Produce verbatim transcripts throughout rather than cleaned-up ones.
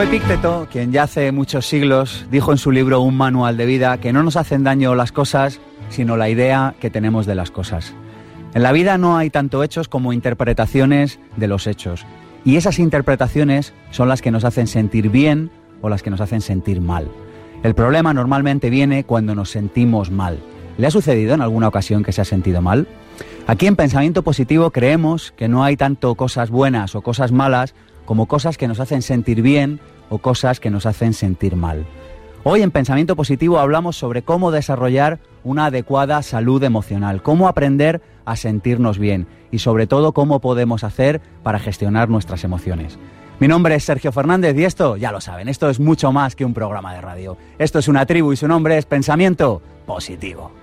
Fue Epicteto quien ya hace muchos siglos dijo en su libro Un manual de vida que no nos hacen daño las cosas, sino la idea que tenemos de las cosas. En la vida no hay tanto hechos como interpretaciones de los hechos. Y esas interpretaciones son las que nos hacen sentir bien o las que nos hacen sentir mal. El problema normalmente viene cuando nos sentimos mal. ¿Le ha sucedido en alguna ocasión que se ha sentido mal? Aquí en Pensamiento Positivo creemos que no hay tanto cosas buenas o cosas malas como cosas que nos hacen sentir bien o cosas que nos hacen sentir mal. Hoy en Pensamiento Positivo hablamos sobre cómo desarrollar una adecuada salud emocional, cómo aprender a sentirnos bien y sobre todo cómo podemos hacer para gestionar nuestras emociones. Mi nombre es Sergio Fernández y esto, ya lo saben, esto es mucho más que un programa de radio. Esto es una tribu y su nombre es Pensamiento Positivo.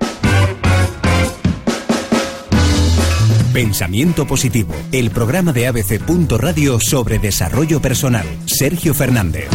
Pensamiento Positivo, el programa de A B C punto Radio sobre desarrollo personal. Sergio Fernández.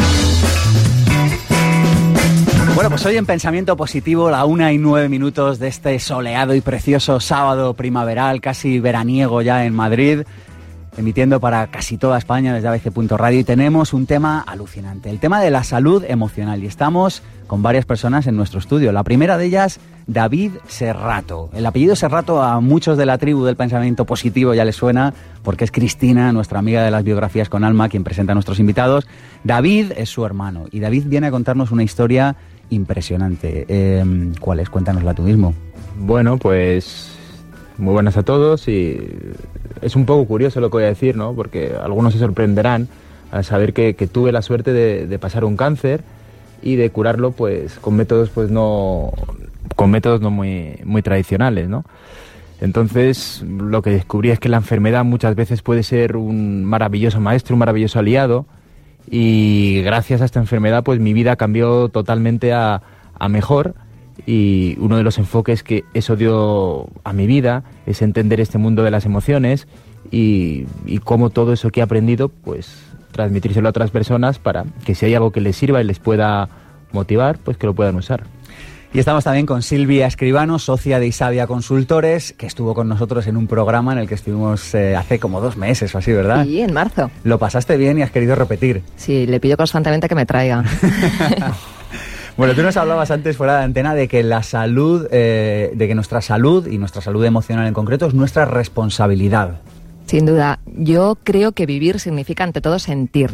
Bueno, pues hoy en Pensamiento Positivo, la una y nueve minutos de este soleado y precioso sábado primaveral, casi veraniego ya en Madrid, emitiendo para casi toda España desde A B C punto Radio, y tenemos un tema alucinante, el tema de la salud emocional, y estamos con varias personas en nuestro estudio. La primera de ellas, David Serrato. El apellido Serrato a muchos de la tribu del Pensamiento Positivo ya les suena, porque es Cristina, nuestra amiga de las biografías con alma, quien presenta a nuestros invitados. David es su hermano, y David viene a contarnos una historia impresionante. Eh, ¿Cuál es? Cuéntanosla tú mismo. Bueno, pues muy buenas a todos, y es un poco curioso lo que voy a decir, ¿no? Porque algunos se sorprenderán al saber que, que tuve la suerte de, de pasar un cáncer y de curarlo, pues, con métodos, pues, no, con métodos no muy, muy tradicionales, ¿no? Entonces, lo que descubrí es que la enfermedad muchas veces puede ser un maravilloso maestro, un maravilloso aliado, y gracias a esta enfermedad, pues, mi vida cambió totalmente a, a mejor. Y uno de los enfoques que eso dio a mi vida es entender este mundo de las emociones y, y cómo todo eso que he aprendido, pues transmitírselo a otras personas para que si hay algo que les sirva y les pueda motivar, pues que lo puedan usar. Y estamos también con Silvia Escribano, socia de Isavia Consultores, que estuvo con nosotros en un programa en el que estuvimos eh, hace como dos meses o así, ¿verdad? Sí, en marzo. Lo pasaste bien y has querido repetir. Sí, le pido constantemente que me traiga. Bueno, tú nos hablabas antes fuera de antena de que la salud, eh, de que nuestra salud y nuestra salud emocional en concreto es nuestra responsabilidad. Sin duda, yo creo que vivir significa ante todo sentir,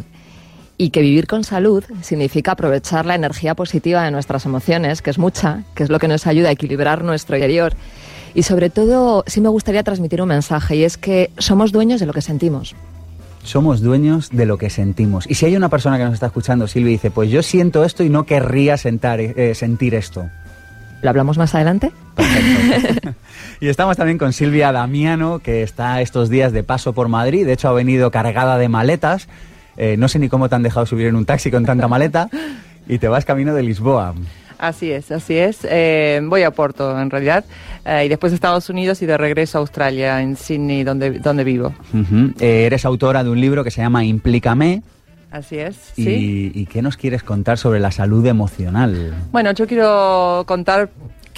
y que vivir con salud significa aprovechar la energía positiva de nuestras emociones, que es mucha, que es lo que nos ayuda a equilibrar nuestro interior. Y sobre todo, sí me gustaría transmitir un mensaje, y es que somos dueños de lo que sentimos. Somos dueños de lo que sentimos. Y si hay una persona que nos está escuchando, Silvia, y dice, pues yo siento esto y no querría sentar, eh, sentir esto. ¿Lo hablamos más adelante? Perfecto. Y estamos también con Silvia Damiano, que está estos días de paso por Madrid. De hecho, ha venido cargada de maletas. Eh, no sé ni cómo te han dejado subir en un taxi con tanta maleta. Y te vas camino de Lisboa. Así es, así es. Eh, voy a Porto, en realidad, eh, y después a Estados Unidos y de regreso a Australia, en Sydney, donde, donde vivo. Uh-huh. Eh, eres autora de un libro que se llama Implícame. Así es, y, sí. ¿Y qué nos quieres contar sobre la salud emocional? Bueno, yo quiero contar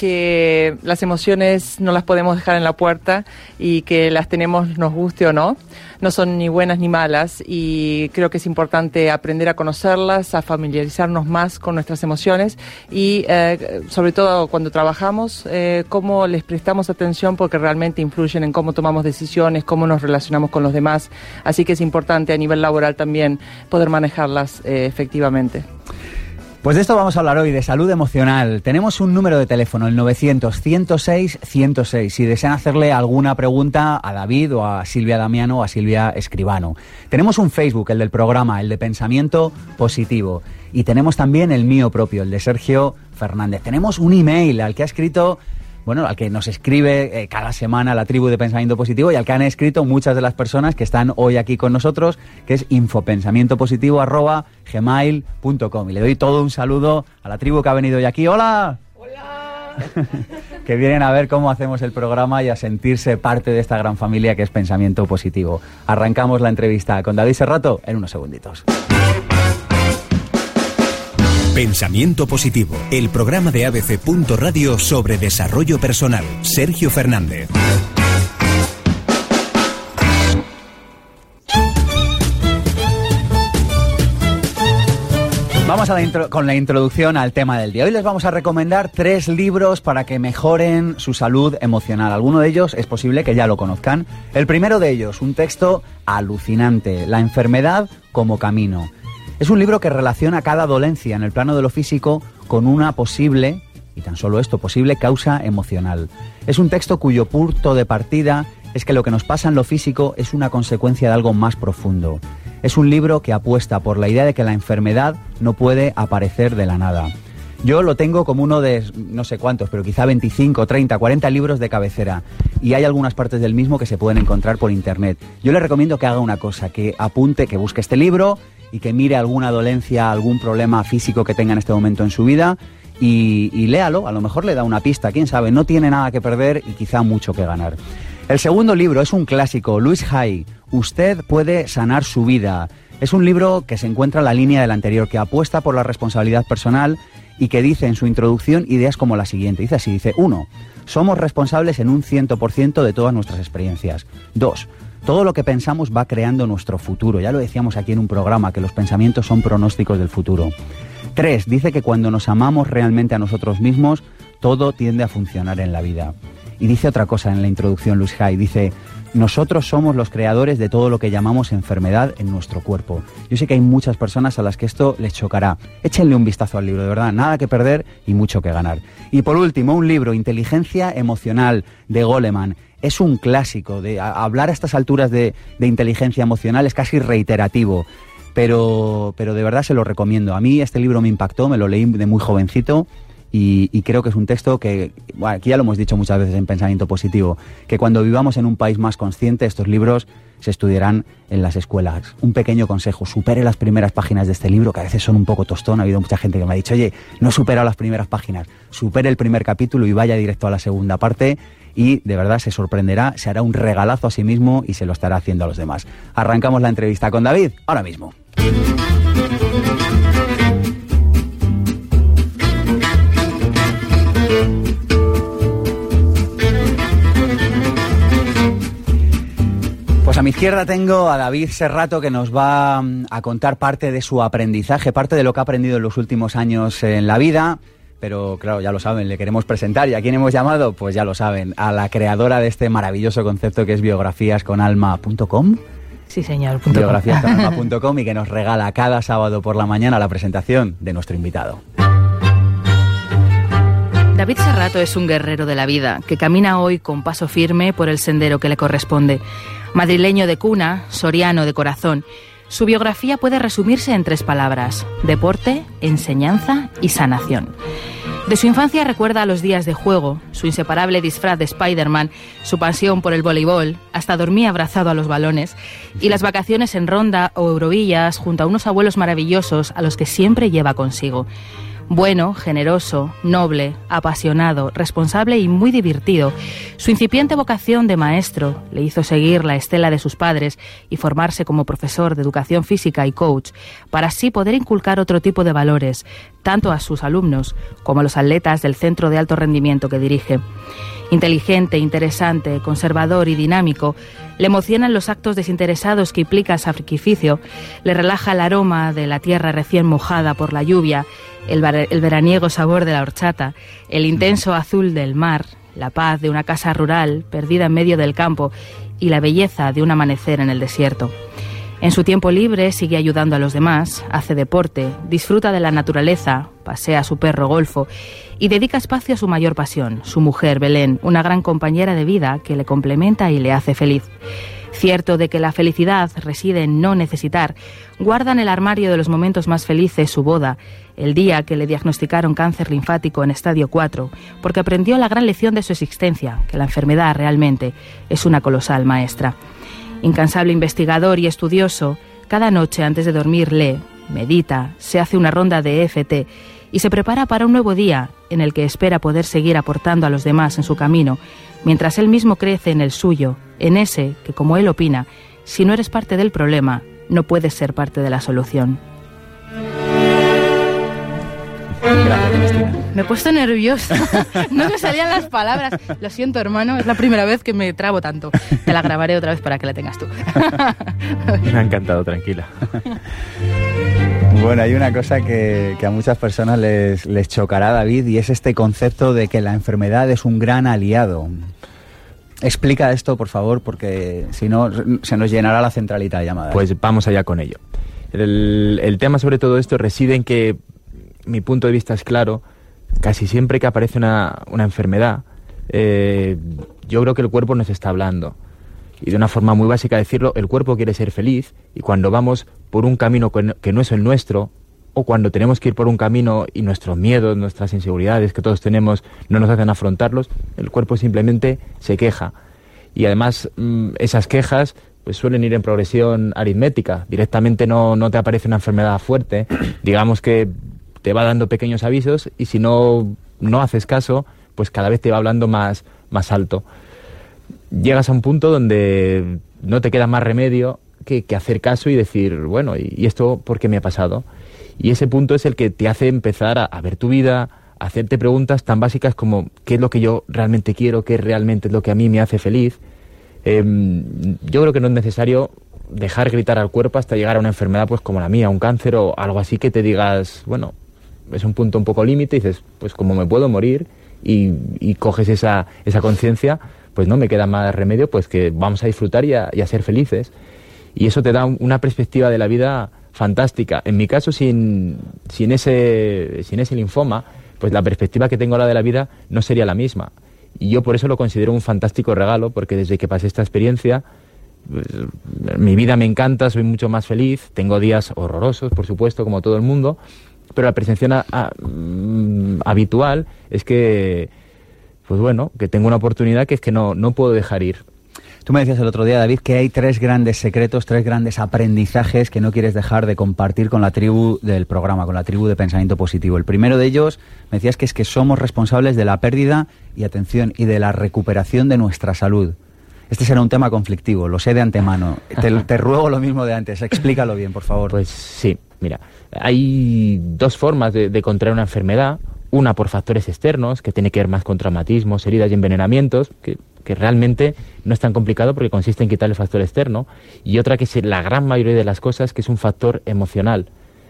que las emociones no las podemos dejar en la puerta y que las tenemos, nos guste o no. No son ni buenas ni malas, y creo que es importante aprender a conocerlas, a familiarizarnos más con nuestras emociones y eh, sobre todo cuando trabajamos, eh, cómo les prestamos atención, porque realmente influyen en cómo tomamos decisiones, cómo nos relacionamos con los demás. Así que es importante a nivel laboral también poder manejarlas eh, efectivamente. Pues de esto vamos a hablar hoy, de salud emocional. Tenemos un número de teléfono, el novecientos, ciento seis, ciento seis, si desean hacerle alguna pregunta a David o a Silvia Damiano o a Silvia Escribano. Tenemos un Facebook, el del programa, el de Pensamiento Positivo. Y tenemos también el mío propio, el de Sergio Fernández. Tenemos un email al que ha escrito... Bueno, al que nos escribe eh, cada semana la tribu de Pensamiento Positivo, y al que han escrito muchas de las personas que están hoy aquí con nosotros, que es infopensamientopositivo arroba gmail punto com. Y le doy todo un saludo a la tribu que ha venido hoy aquí. ¡Hola! ¡Hola! Que vienen a ver cómo hacemos el programa y a sentirse parte de esta gran familia que es Pensamiento Positivo. Arrancamos la entrevista con David Serrato en unos segunditos. Pensamiento Positivo, el programa de A B C punto Radio sobre desarrollo personal. Sergio Fernández. vamos a la intro- con la introducción al tema del día. Hoy les vamos a recomendar tres libros para que mejoren su salud emocional. Alguno de ellos es posible que ya lo conozcan. El primero de ellos, un texto alucinante, La enfermedad como camino. Es un libro que relaciona cada dolencia en el plano de lo físico con una posible, y tan solo esto, posible causa emocional. Es un texto cuyo punto de partida es que lo que nos pasa en lo físico es una consecuencia de algo más profundo. Es un libro que apuesta por la idea de que la enfermedad no puede aparecer de la nada. Yo lo tengo como uno de, no sé cuántos, pero quizá veinticinco, treinta, cuarenta libros de cabecera. Y hay algunas partes del mismo que se pueden encontrar por internet. Yo le recomiendo que haga una cosa, que apunte, que busque este libro y que mire alguna dolencia, algún problema físico que tenga en este momento en su vida y, y léalo. A lo mejor le da una pista, quién sabe, no tiene nada que perder y quizá mucho que ganar. El segundo libro es un clásico, Louise Hay, Usted puede sanar su vida. Es un libro que se encuentra en la línea del anterior, que apuesta por la responsabilidad personal y que dice en su introducción ideas como la siguiente. Dice así, dice, uno, somos responsables en un cien por ciento de todas nuestras experiencias. Dos, todo lo que pensamos va creando nuestro futuro. Ya lo decíamos aquí en un programa, que los pensamientos son pronósticos del futuro. Tres, dice que cuando nos amamos realmente a nosotros mismos, todo tiende a funcionar en la vida. Y dice otra cosa en la introducción, Louise Hay, dice, nosotros somos los creadores de todo lo que llamamos enfermedad en nuestro cuerpo. Yo sé que hay muchas personas a las que esto les chocará. Échenle un vistazo al libro, de verdad, nada que perder y mucho que ganar. Y por último, un libro, Inteligencia Emocional, de Goleman. Es un clásico, de a, hablar a estas alturas de, de inteligencia emocional es casi reiterativo, pero, pero de verdad se lo recomiendo. A mí este libro me impactó, me lo leí de muy jovencito. Y, y creo que es un texto que, bueno, aquí ya lo hemos dicho muchas veces en Pensamiento Positivo, que cuando vivamos en un país más consciente, estos libros se estudiarán en las escuelas. Un pequeño consejo, supere las primeras páginas de este libro, que a veces son un poco tostón. Ha habido mucha gente que me ha dicho, oye, no he superado las primeras páginas. Supere el primer capítulo y vaya directo a la segunda parte y de verdad se sorprenderá, se hará un regalazo a sí mismo y se lo estará haciendo a los demás. Arrancamos la entrevista con David ahora mismo. Pues a mi izquierda tengo a David Serrato, que nos va a contar parte de su aprendizaje, parte de lo que ha aprendido en los últimos años en la vida. Pero claro, ya lo saben, le queremos presentar. ¿Y a quién hemos llamado? Pues ya lo saben, a la creadora de este maravilloso concepto que es biografías con alma punto com. Sí, señor. biografías con alma punto com y que nos regala cada sábado por la mañana la presentación de nuestro invitado. David Serrato es un guerrero de la vida que camina hoy con paso firme por el sendero que le corresponde. Madrileño de cuna, soriano de corazón, su biografía puede resumirse en tres palabras: deporte, enseñanza y sanación. De su infancia recuerda los días de juego, su inseparable disfraz de Spider-Man, su pasión por el voleibol, hasta dormía abrazado a los balones, y las vacaciones en Ronda o Eurovillas junto a unos abuelos maravillosos a los que siempre lleva consigo. Bueno, generoso, noble, apasionado, responsable y muy divertido, su incipiente vocación de maestro le hizo seguir la estela de sus padres y formarse como profesor de educación física y coach, para así poder inculcar otro tipo de valores, tanto a sus alumnos como a los atletas del centro de alto rendimiento que dirige. Inteligente, interesante, conservador y dinámico, le emocionan los actos desinteresados que implica sacrificio, le relaja el aroma de la tierra recién mojada por la lluvia, el, ver- el veraniego sabor de la horchata, el intenso azul del mar, la paz de una casa rural perdida en medio del campo y la belleza de un amanecer en el desierto. En su tiempo libre sigue ayudando a los demás, hace deporte, disfruta de la naturaleza, pasea a su perro Golfo y dedica espacio a su mayor pasión, su mujer Belén, una gran compañera de vida que le complementa y le hace feliz. Cierto de que la felicidad reside en no necesitar, guarda en el armario de los momentos más felices su boda, el día que le diagnosticaron cáncer linfático en estadio cuatro, porque aprendió la gran lección de su existencia, que la enfermedad realmente es una colosal maestra. Incansable investigador y estudioso, cada noche antes de dormir lee, medita, se hace una ronda de E F T y se prepara para un nuevo día en el que espera poder seguir aportando a los demás en su camino, mientras él mismo crece en el suyo, en ese que, como él opina, si no eres parte del problema, no puedes ser parte de la solución. Gracias, Cristina. Me he puesto nerviosa. No me salían las palabras. Lo siento, hermano, es la primera vez que me trabo tanto. Te la grabaré otra vez para que la tengas tú. Me ha encantado, tranquila. Bueno, hay una cosa que, que a muchas personas les, les chocará, David, y es este concepto de que la enfermedad es un gran aliado. Explica esto, por favor, porque si no se nos llenará la centralita de llamadas. Pues vamos allá con ello. El, el tema sobre todo esto reside en que mi punto de vista es claro. Casi siempre que aparece una, una enfermedad, eh, yo creo que el cuerpo nos está hablando. Y de una forma muy básica decirlo, el cuerpo quiere ser feliz, y cuando vamos por un camino que no es el nuestro, o cuando tenemos que ir por un camino y nuestros miedos, nuestras inseguridades que todos tenemos no nos hacen afrontarlos, el cuerpo simplemente se queja. Y además esas quejas pues suelen ir en progresión aritmética. Directamente no, no te aparece una enfermedad fuerte, digamos que te va dando pequeños avisos, y si no, no haces caso, pues cada vez te va hablando más, más alto. Llegas a un punto donde no te queda más remedio que, que hacer caso y decir, bueno, ¿y, y esto por qué me ha pasado? Y ese punto es el que te hace empezar a, a ver tu vida, a hacerte preguntas tan básicas como ¿qué es lo que yo realmente quiero? ¿Qué realmente es lo que a mí me hace feliz? Eh, yo creo que no es necesario dejar gritar al cuerpo hasta llegar a una enfermedad pues como la mía, un cáncer o algo así que te digas, bueno, es un punto un poco límite y dices, pues como me puedo morir, y, y coges esa, esa conciencia, pues no me queda más remedio pues que vamos a disfrutar y a, y a ser felices. Y eso te da un, una perspectiva de la vida fantástica. En mi caso, sin, sin, ese, sin ese linfoma, pues la perspectiva que tengo ahora de la vida no sería la misma. Y yo por eso lo considero un fantástico regalo, porque desde que pasé esta experiencia, pues, mi vida me encanta, soy mucho más feliz, tengo días horrorosos, por supuesto, como todo el mundo, pero la percepción a, a, mm, habitual es que, pues bueno, que tengo una oportunidad que es que no, no puedo dejar ir. Tú me decías el otro día, David, que hay tres grandes secretos, tres grandes aprendizajes que no quieres dejar de compartir con la tribu del programa, con la tribu de Pensamiento Positivo. El primero de ellos, me decías que es que somos responsables de la pérdida, y atención, y de la recuperación de nuestra salud. Este será un tema conflictivo, lo sé de antemano. Te, te ruego lo mismo de antes, explícalo bien, por favor. Pues sí, mira, hay dos formas de, de contraer una enfermedad. Una por factores externos, que tiene que ver más con traumatismos, heridas y envenenamientos, que, que realmente no es tan complicado porque consiste en quitar el factor externo. Y otra que es la gran mayoría de las cosas, que es un factor emocional.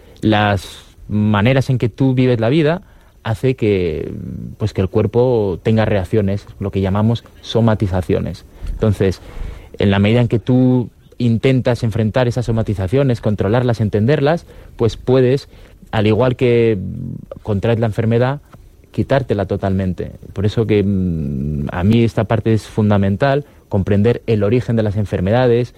Las maneras en que tú vives la vida hace que, pues que el cuerpo tenga reacciones, lo que llamamos somatizaciones. Entonces, en la medida en que tú intentas enfrentar esas somatizaciones, controlarlas, entenderlas, pues puedes, al igual que contraes la enfermedad, quitártela totalmente. Por eso que mmm, a mí esta parte es fundamental, comprender el origen de las enfermedades.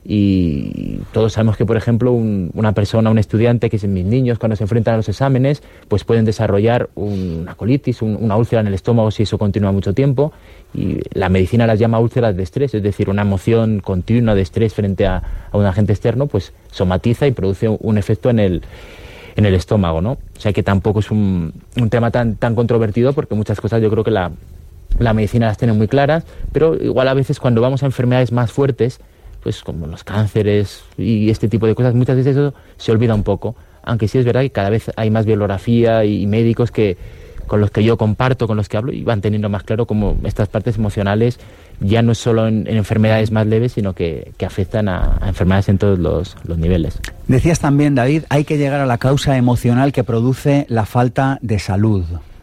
Y todos sabemos que, por ejemplo, un, una persona, un estudiante, que es mis niños, cuando se enfrentan a los exámenes, pues pueden desarrollar un, una colitis, un, una úlcera en el estómago si eso continúa mucho tiempo. Y la medicina las llama úlceras de estrés, es decir, una emoción continua de estrés frente a, a un agente externo, pues somatiza y produce un, un efecto en el, en el estómago, ¿no? O sea que tampoco es un, un tema tan, tan controvertido, porque muchas cosas yo creo que la, la medicina las tiene muy claras, pero igual a veces cuando vamos a enfermedades más fuertes, pues como los cánceres y este tipo de cosas, muchas veces eso se olvida un poco, aunque sí es verdad que cada vez hay más bibliografía y, y médicos que con los que yo comparto, con los que hablo, y van teniendo más claro cómo estas partes emocionales ya no es solo en, en enfermedades más leves, sino que, que afectan a, a enfermedades en todos los, los niveles. Decías también, David, hay que llegar a la causa emocional que produce la falta de salud.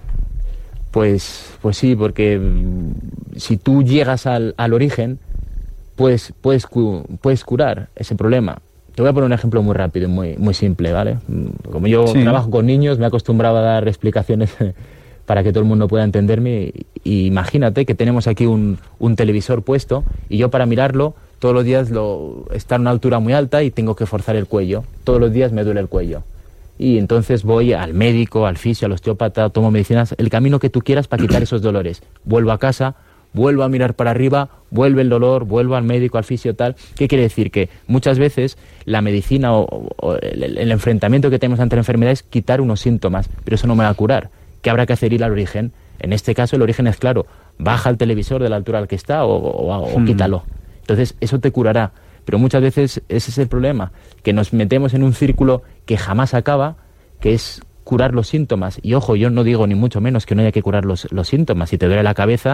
Pues, pues sí, porque si tú llegas al, al origen, Puedes, puedes, puedes curar ese problema. Te voy a poner un ejemplo muy rápido y muy, muy simple, ¿vale? Como yo sí. trabajo con niños, me he acostumbrado a dar explicaciones para que todo el mundo pueda entenderme. Y imagínate que tenemos aquí un, un televisor puesto y yo para mirarlo todos los días lo, está a una altura muy alta y tengo que forzar el cuello. Todos los días me duele el cuello. Y entonces voy al médico, al fisio, al osteópata, tomo medicinas, el camino que tú quieras para quitar esos dolores. Vuelvo a casa, vuelvo a mirar para arriba, vuelve el dolor, vuelvo al médico, al fisio, tal. ¿Qué quiere decir? Que muchas veces la medicina o, o el, el enfrentamiento que tenemos ante la enfermedad es quitar unos síntomas, pero eso no me va a curar. ¿Qué habrá que hacer? Ir al origen. En este caso el origen es claro, baja el televisor de la altura al que está o, o, o hmm. quítalo. Entonces eso te curará. Pero muchas veces ese es el problema, que nos metemos en un círculo que jamás acaba, que es curar los síntomas. Y ojo, yo no digo ni mucho menos que no haya que curar los, los síntomas. Si te duele la cabeza,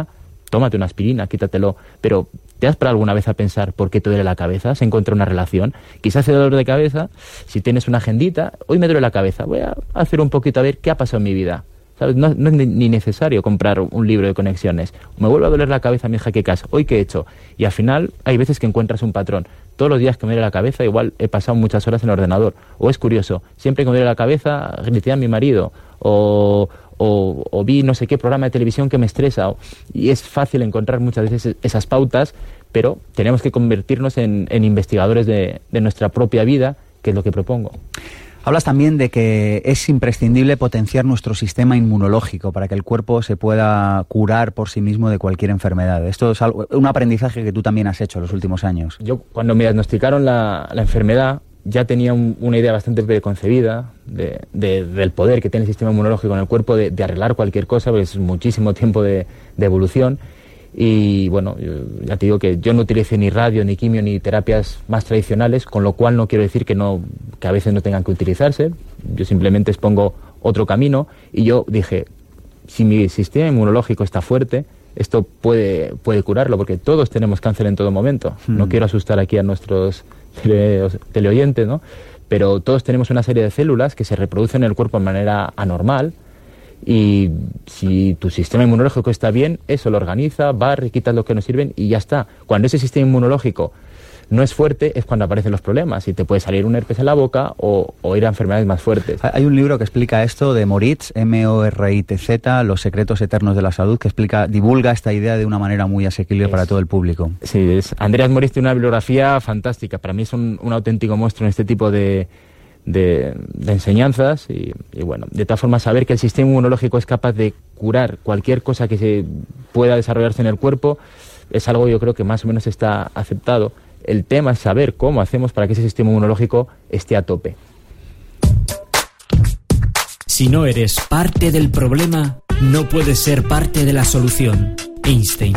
tómate una aspirina, quítatelo, pero ¿te has parado alguna vez a pensar por qué te duele la cabeza? ¿Se encuentra una relación? Quizás ese dolor de cabeza, si tienes una agendita, hoy me duele la cabeza, voy a hacer un poquito a ver qué ha pasado en mi vida. ¿Sabes? No, no es ni necesario comprar un libro de conexiones. Me vuelve a doler la cabeza, mi hija, ¿qué caso? ¿Hoy qué he hecho? Y al final hay veces que encuentras un patrón. Todos los días que me duele la cabeza, igual he pasado muchas horas en el ordenador. O es curioso, siempre que me duele la cabeza, grité a mi marido. O, o, o vi no sé qué programa de televisión que me estresa. O, y es fácil encontrar muchas veces esas pautas, pero tenemos que convertirnos en, en investigadores de, de nuestra propia vida, que es lo que propongo. Hablas también de que es imprescindible potenciar nuestro sistema inmunológico para que el cuerpo se pueda curar por sí mismo de cualquier enfermedad. Esto es algo, un aprendizaje que tú también has hecho en los últimos años. Yo, cuando me diagnosticaron la, la enfermedad, ya tenía un, una idea bastante preconcebida de, de, del poder que tiene el sistema inmunológico en el cuerpo de, de arreglar cualquier cosa, porque es muchísimo tiempo de, de evolución. Y bueno, yo, ya te digo que yo no utilicé ni radio, ni quimio, ni terapias más tradicionales, con lo cual no quiero decir que, no, que a veces no tengan que utilizarse. Yo simplemente expongo otro camino y yo dije, si mi sistema inmunológico está fuerte, esto puede, puede curarlo, porque todos tenemos cáncer en todo momento. Mm. No quiero asustar aquí a nuestros tele, teleoyentes, ¿no? Pero todos tenemos una serie de células que se reproducen en el cuerpo de manera anormal. Y si tu sistema inmunológico está bien, eso lo organiza, barre, quita lo que no sirven y ya está. Cuando ese sistema inmunológico no es fuerte, es cuando aparecen los problemas y te puede salir un herpes en la boca o, o ir a enfermedades más fuertes. Hay un libro que explica esto de Moritz, M O R I T Z, Los secretos eternos de la salud, que explica, divulga esta idea de una manera muy asequible es, para todo el público. Sí, es, Andreas Moritz tiene una bibliografía fantástica. Para mí es un, un auténtico monstruo en este tipo de... De, de enseñanzas y, y bueno, de tal forma saber que el sistema inmunológico es capaz de curar cualquier cosa que se pueda desarrollarse en el cuerpo es algo yo creo que más o menos está aceptado. El tema es saber cómo hacemos para que ese sistema inmunológico esté a tope. Si no eres parte del problema, no puedes ser parte de la solución. Einstein.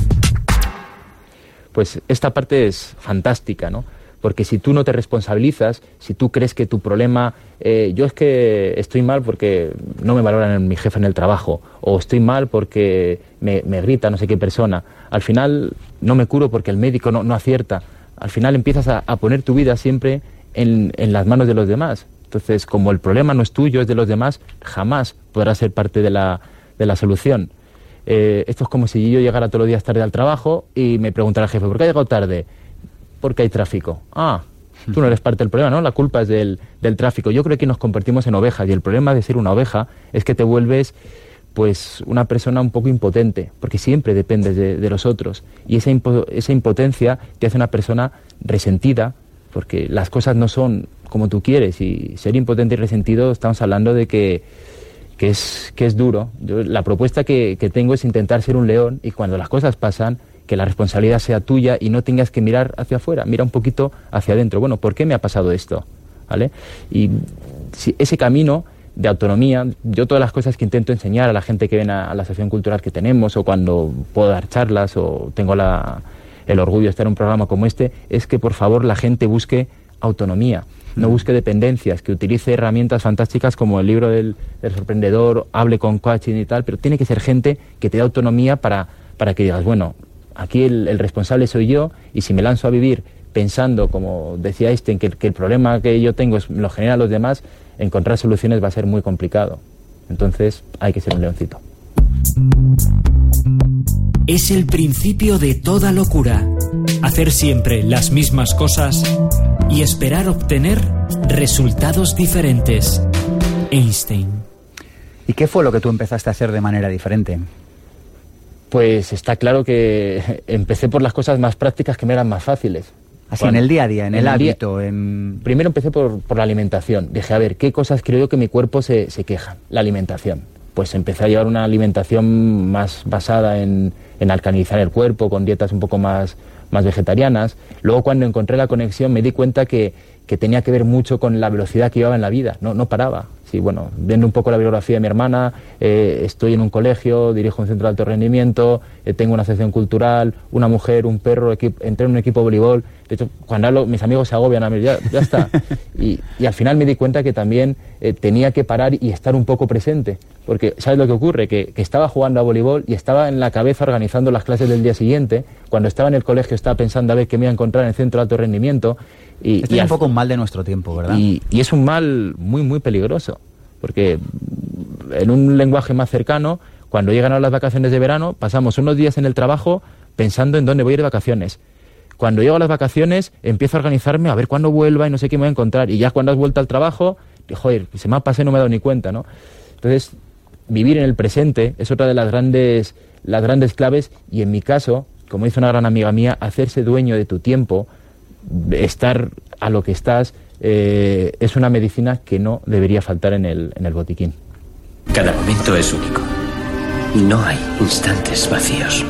Pues esta parte es fantástica, ¿no? Porque si tú no te responsabilizas, si tú crees que tu problema, eh, yo es que estoy mal porque no me valoran en mi jefe en el trabajo, o estoy mal porque me, me grita no sé qué persona, al final no me curo porque el médico no, no acierta, al final empiezas a, a poner tu vida siempre en, en las manos de los demás. Entonces, como el problema no es tuyo, es de los demás, jamás podrás ser parte de la, de la solución. Eh, esto es como si yo llegara todos los días tarde al trabajo y me preguntara al jefe, ¿por qué ha llegado tarde? Porque hay tráfico. Ah, tú no eres parte del problema, ¿no? La culpa es del, del tráfico. Yo creo que nos convertimos en ovejas y el problema de ser una oveja es que te vuelves pues una persona un poco impotente, porque siempre dependes de, de los otros y esa, impo, esa impotencia te hace una persona resentida, porque las cosas no son como tú quieres y ser impotente y resentido estamos hablando de que, que, es, que es duro. Yo, la propuesta que, que tengo es intentar ser un león y cuando las cosas pasan que la responsabilidad sea tuya y no tengas que mirar hacia afuera, mira un poquito hacia adentro. Bueno, ¿por qué me ha pasado esto? ¿Vale? Y si ese camino de autonomía, yo todas las cosas que intento enseñar a la gente que viene a, a la asociación cultural que tenemos o cuando puedo dar charlas o tengo la, el orgullo de estar en un programa como este, es que por favor la gente busque autonomía, no busque dependencias, que utilice herramientas fantásticas como el libro del, del sorprendedor, hable con coaching y tal, pero tiene que ser gente que te dé autonomía para, para que digas, bueno, aquí el, el responsable soy yo y si me lanzo a vivir pensando, como decía Einstein, que, que el problema que yo tengo es, lo generan los demás, encontrar soluciones va a ser muy complicado. Entonces hay que ser un leoncito. Es el principio de toda locura. Hacer siempre las mismas cosas y esperar obtener resultados diferentes. Einstein. ¿Y qué fue lo que tú empezaste a hacer de manera diferente? Pues está claro que empecé por las cosas más prácticas que me eran más fáciles. Así, en el día a día, en, en el, el hábito. Día, en... Primero empecé por, por la alimentación. Dije, a ver, ¿qué cosas creo yo que mi cuerpo se, se queja? La alimentación. Pues empecé a llevar una alimentación más basada en, en alcalinizar el cuerpo, con dietas un poco más, más vegetarianas. Luego, cuando encontré la conexión, me di cuenta que, que tenía que ver mucho con la velocidad que llevaba en la vida. No, no paraba. Sí, bueno, viendo un poco la bibliografía de mi hermana, eh, estoy en un colegio, dirijo un centro de alto rendimiento, eh, tengo una asociación cultural, una mujer, un perro, entré en un equipo de voleibol. De hecho, cuando hablo, mis amigos se agobian a mí, ya, ya está. Y, y al final me di cuenta que también eh, tenía que parar y estar un poco presente, Porque, ¿sabes lo que ocurre? Que, que estaba jugando a voleibol y estaba en la cabeza organizando las clases del día siguiente. Cuando estaba en el colegio estaba pensando a ver qué me iba a encontrar en el centro de alto rendimiento. Y, este y es un al, poco un mal de nuestro tiempo, ¿verdad? Y, y es un mal muy, muy peligroso. Porque en un lenguaje más cercano, cuando llegan a las vacaciones de verano, pasamos unos días en el trabajo pensando en dónde voy a ir de vacaciones. Cuando llego a las vacaciones, empiezo a organizarme a ver cuándo vuelva y no sé qué me voy a encontrar. Y ya cuando has vuelto al trabajo, joder, se me ha pasado y no me he dado ni cuenta, ¿no? Entonces, vivir en el presente es otra de las grandes, las grandes claves, y en mi caso, como dice una gran amiga mía, hacerse dueño de tu tiempo, estar a lo que estás, eh, es una medicina que no debería faltar en el, en el botiquín. Cada momento es único. No hay instantes vacíos.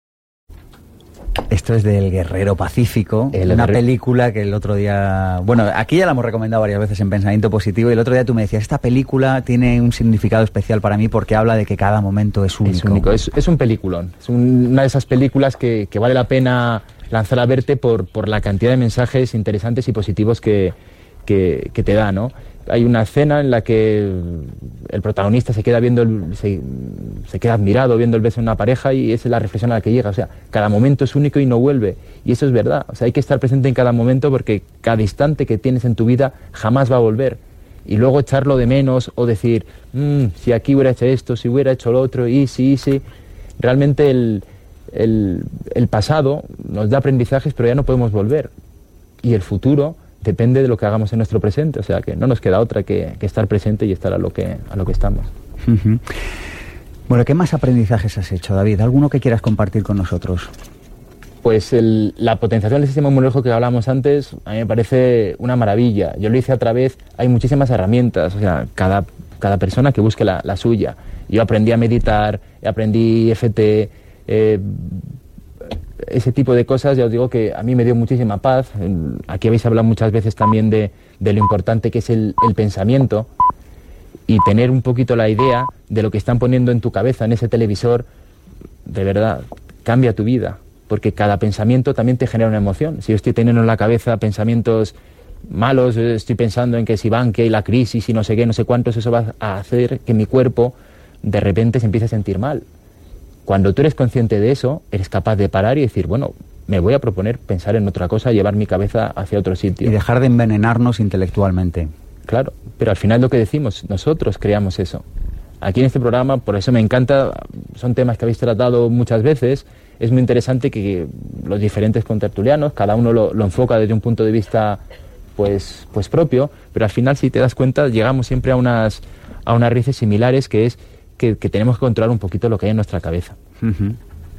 Esto es del Guerrero Pacífico, el una guerrero... película que el otro día... Bueno, aquí ya la hemos recomendado varias veces en Pensamiento Positivo, y el otro día tú me decías, esta película tiene un significado especial para mí porque habla de que cada momento es único. Es único, es, es un peliculón. Es un, una de esas películas que, que vale la pena lanzar a verte por, por la cantidad de mensajes interesantes y positivos que, que, que te da, ¿no? Hay una escena en la que el protagonista se queda viendo el, se, se queda admirado viendo el beso de una pareja, y esa es la reflexión a la que llega. O sea, cada momento es único y no vuelve, y eso es verdad. O sea, hay que estar presente en cada momento, porque cada instante que tienes en tu vida jamás va a volver. Y luego echarlo de menos o decir, mmm, si aquí hubiera hecho esto, si hubiera hecho lo otro, y sí, y sí. Realmente el, el, el pasado nos da aprendizajes, pero ya no podemos volver. Y el futuro depende de lo que hagamos en nuestro presente, o sea que no nos queda otra que, que estar presente y estar a lo que, a lo que estamos. Uh-huh. Bueno, ¿qué más aprendizajes has hecho, David? ¿Alguno que quieras compartir con nosotros? Pues el, la potenciación del sistema inmunológico que hablábamos antes, a mí me parece una maravilla. Yo lo hice a través, hay muchísimas herramientas, o sea, cada, cada persona que busque la, la suya. Yo aprendí a meditar, aprendí F T, eh, ese tipo de cosas, ya os digo que a mí me dio muchísima paz. Aquí habéis hablado muchas veces también de, de lo importante que es el, el pensamiento, y tener un poquito la idea de lo que están poniendo en tu cabeza, en ese televisor, de verdad, cambia tu vida, porque cada pensamiento también te genera una emoción. Si yo estoy teniendo en la cabeza pensamientos malos, estoy pensando en que si banque y la crisis y no sé qué, no sé cuántos, eso va a hacer que mi cuerpo de repente se empiece a sentir mal. Cuando tú eres consciente de eso, eres capaz de parar y decir, bueno, me voy a proponer pensar en otra cosa, llevar mi cabeza hacia otro sitio. Y dejar de envenenarnos intelectualmente. Claro, pero al final lo que decimos, nosotros creamos eso. Aquí en este programa, por eso me encanta, son temas que habéis tratado muchas veces, es muy interesante que los diferentes contertulianos, cada uno lo, lo enfoca desde un punto de vista pues, pues propio, pero al final, si te das cuenta, llegamos siempre a unas, a unas raíces similares, que es Que, que tenemos que controlar un poquito lo que hay en nuestra cabeza. Uh-huh.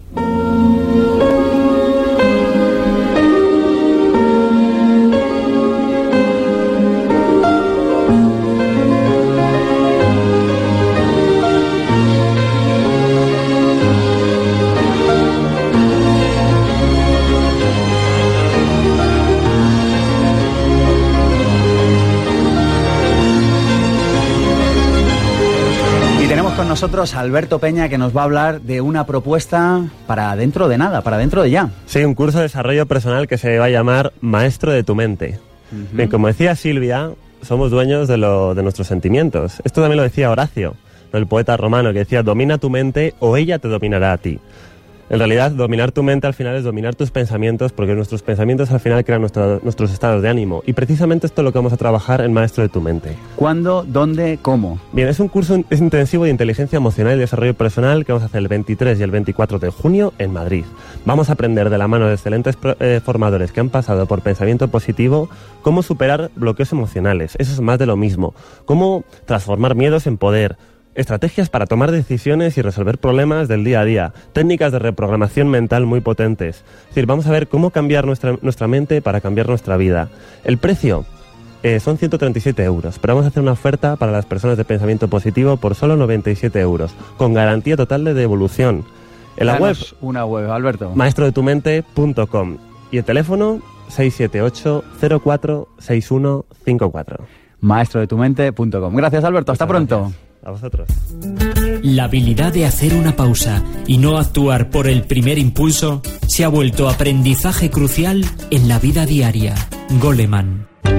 Nosotros Alberto Peña, que nos va a hablar de una propuesta para dentro de nada, para dentro de ya. Sí, un curso de desarrollo personal que se va a llamar Maestro de tu Mente. Uh-huh. Bien, como decía Silvia, somos dueños de, lo, de nuestros sentimientos. Esto también lo decía Horacio, el poeta romano, que decía, domina tu mente o ella te dominará a ti. En realidad, dominar tu mente al final es dominar tus pensamientos, porque nuestros pensamientos al final crean nuestro, nuestros estados de ánimo. Y precisamente esto es lo que vamos a trabajar en Maestro de tu Mente. ¿Cuándo? ¿Dónde? ¿Cómo? Bien, es un curso es intensivo de inteligencia emocional y desarrollo personal que vamos a hacer el veintitrés y el veinticuatro de junio en Madrid. Vamos a aprender de la mano de excelentes eh, formadores que han pasado por pensamiento positivo cómo superar bloqueos emocionales. Eso es más de lo mismo. Cómo transformar miedos en poder. Estrategias para tomar decisiones y resolver problemas del día a día. Técnicas de reprogramación mental muy potentes. Es decir, vamos a ver cómo cambiar nuestra, nuestra mente para cambiar nuestra vida. El precio eh, son ciento treinta y siete euros, pero vamos a hacer una oferta para las personas de pensamiento positivo por solo noventa y siete euros, con garantía total de devolución. En la web, una web, Alberto. maestro de tu mente punto com, y el teléfono seis siete ocho cero cuatro seis uno cinco cuatro. maestro de tu mente punto com. Gracias, Alberto. Hasta Muchas pronto. Gracias. A vosotros. La habilidad de hacer una pausa y no actuar por el primer impulso se ha vuelto aprendizaje crucial en la vida diaria. Goleman.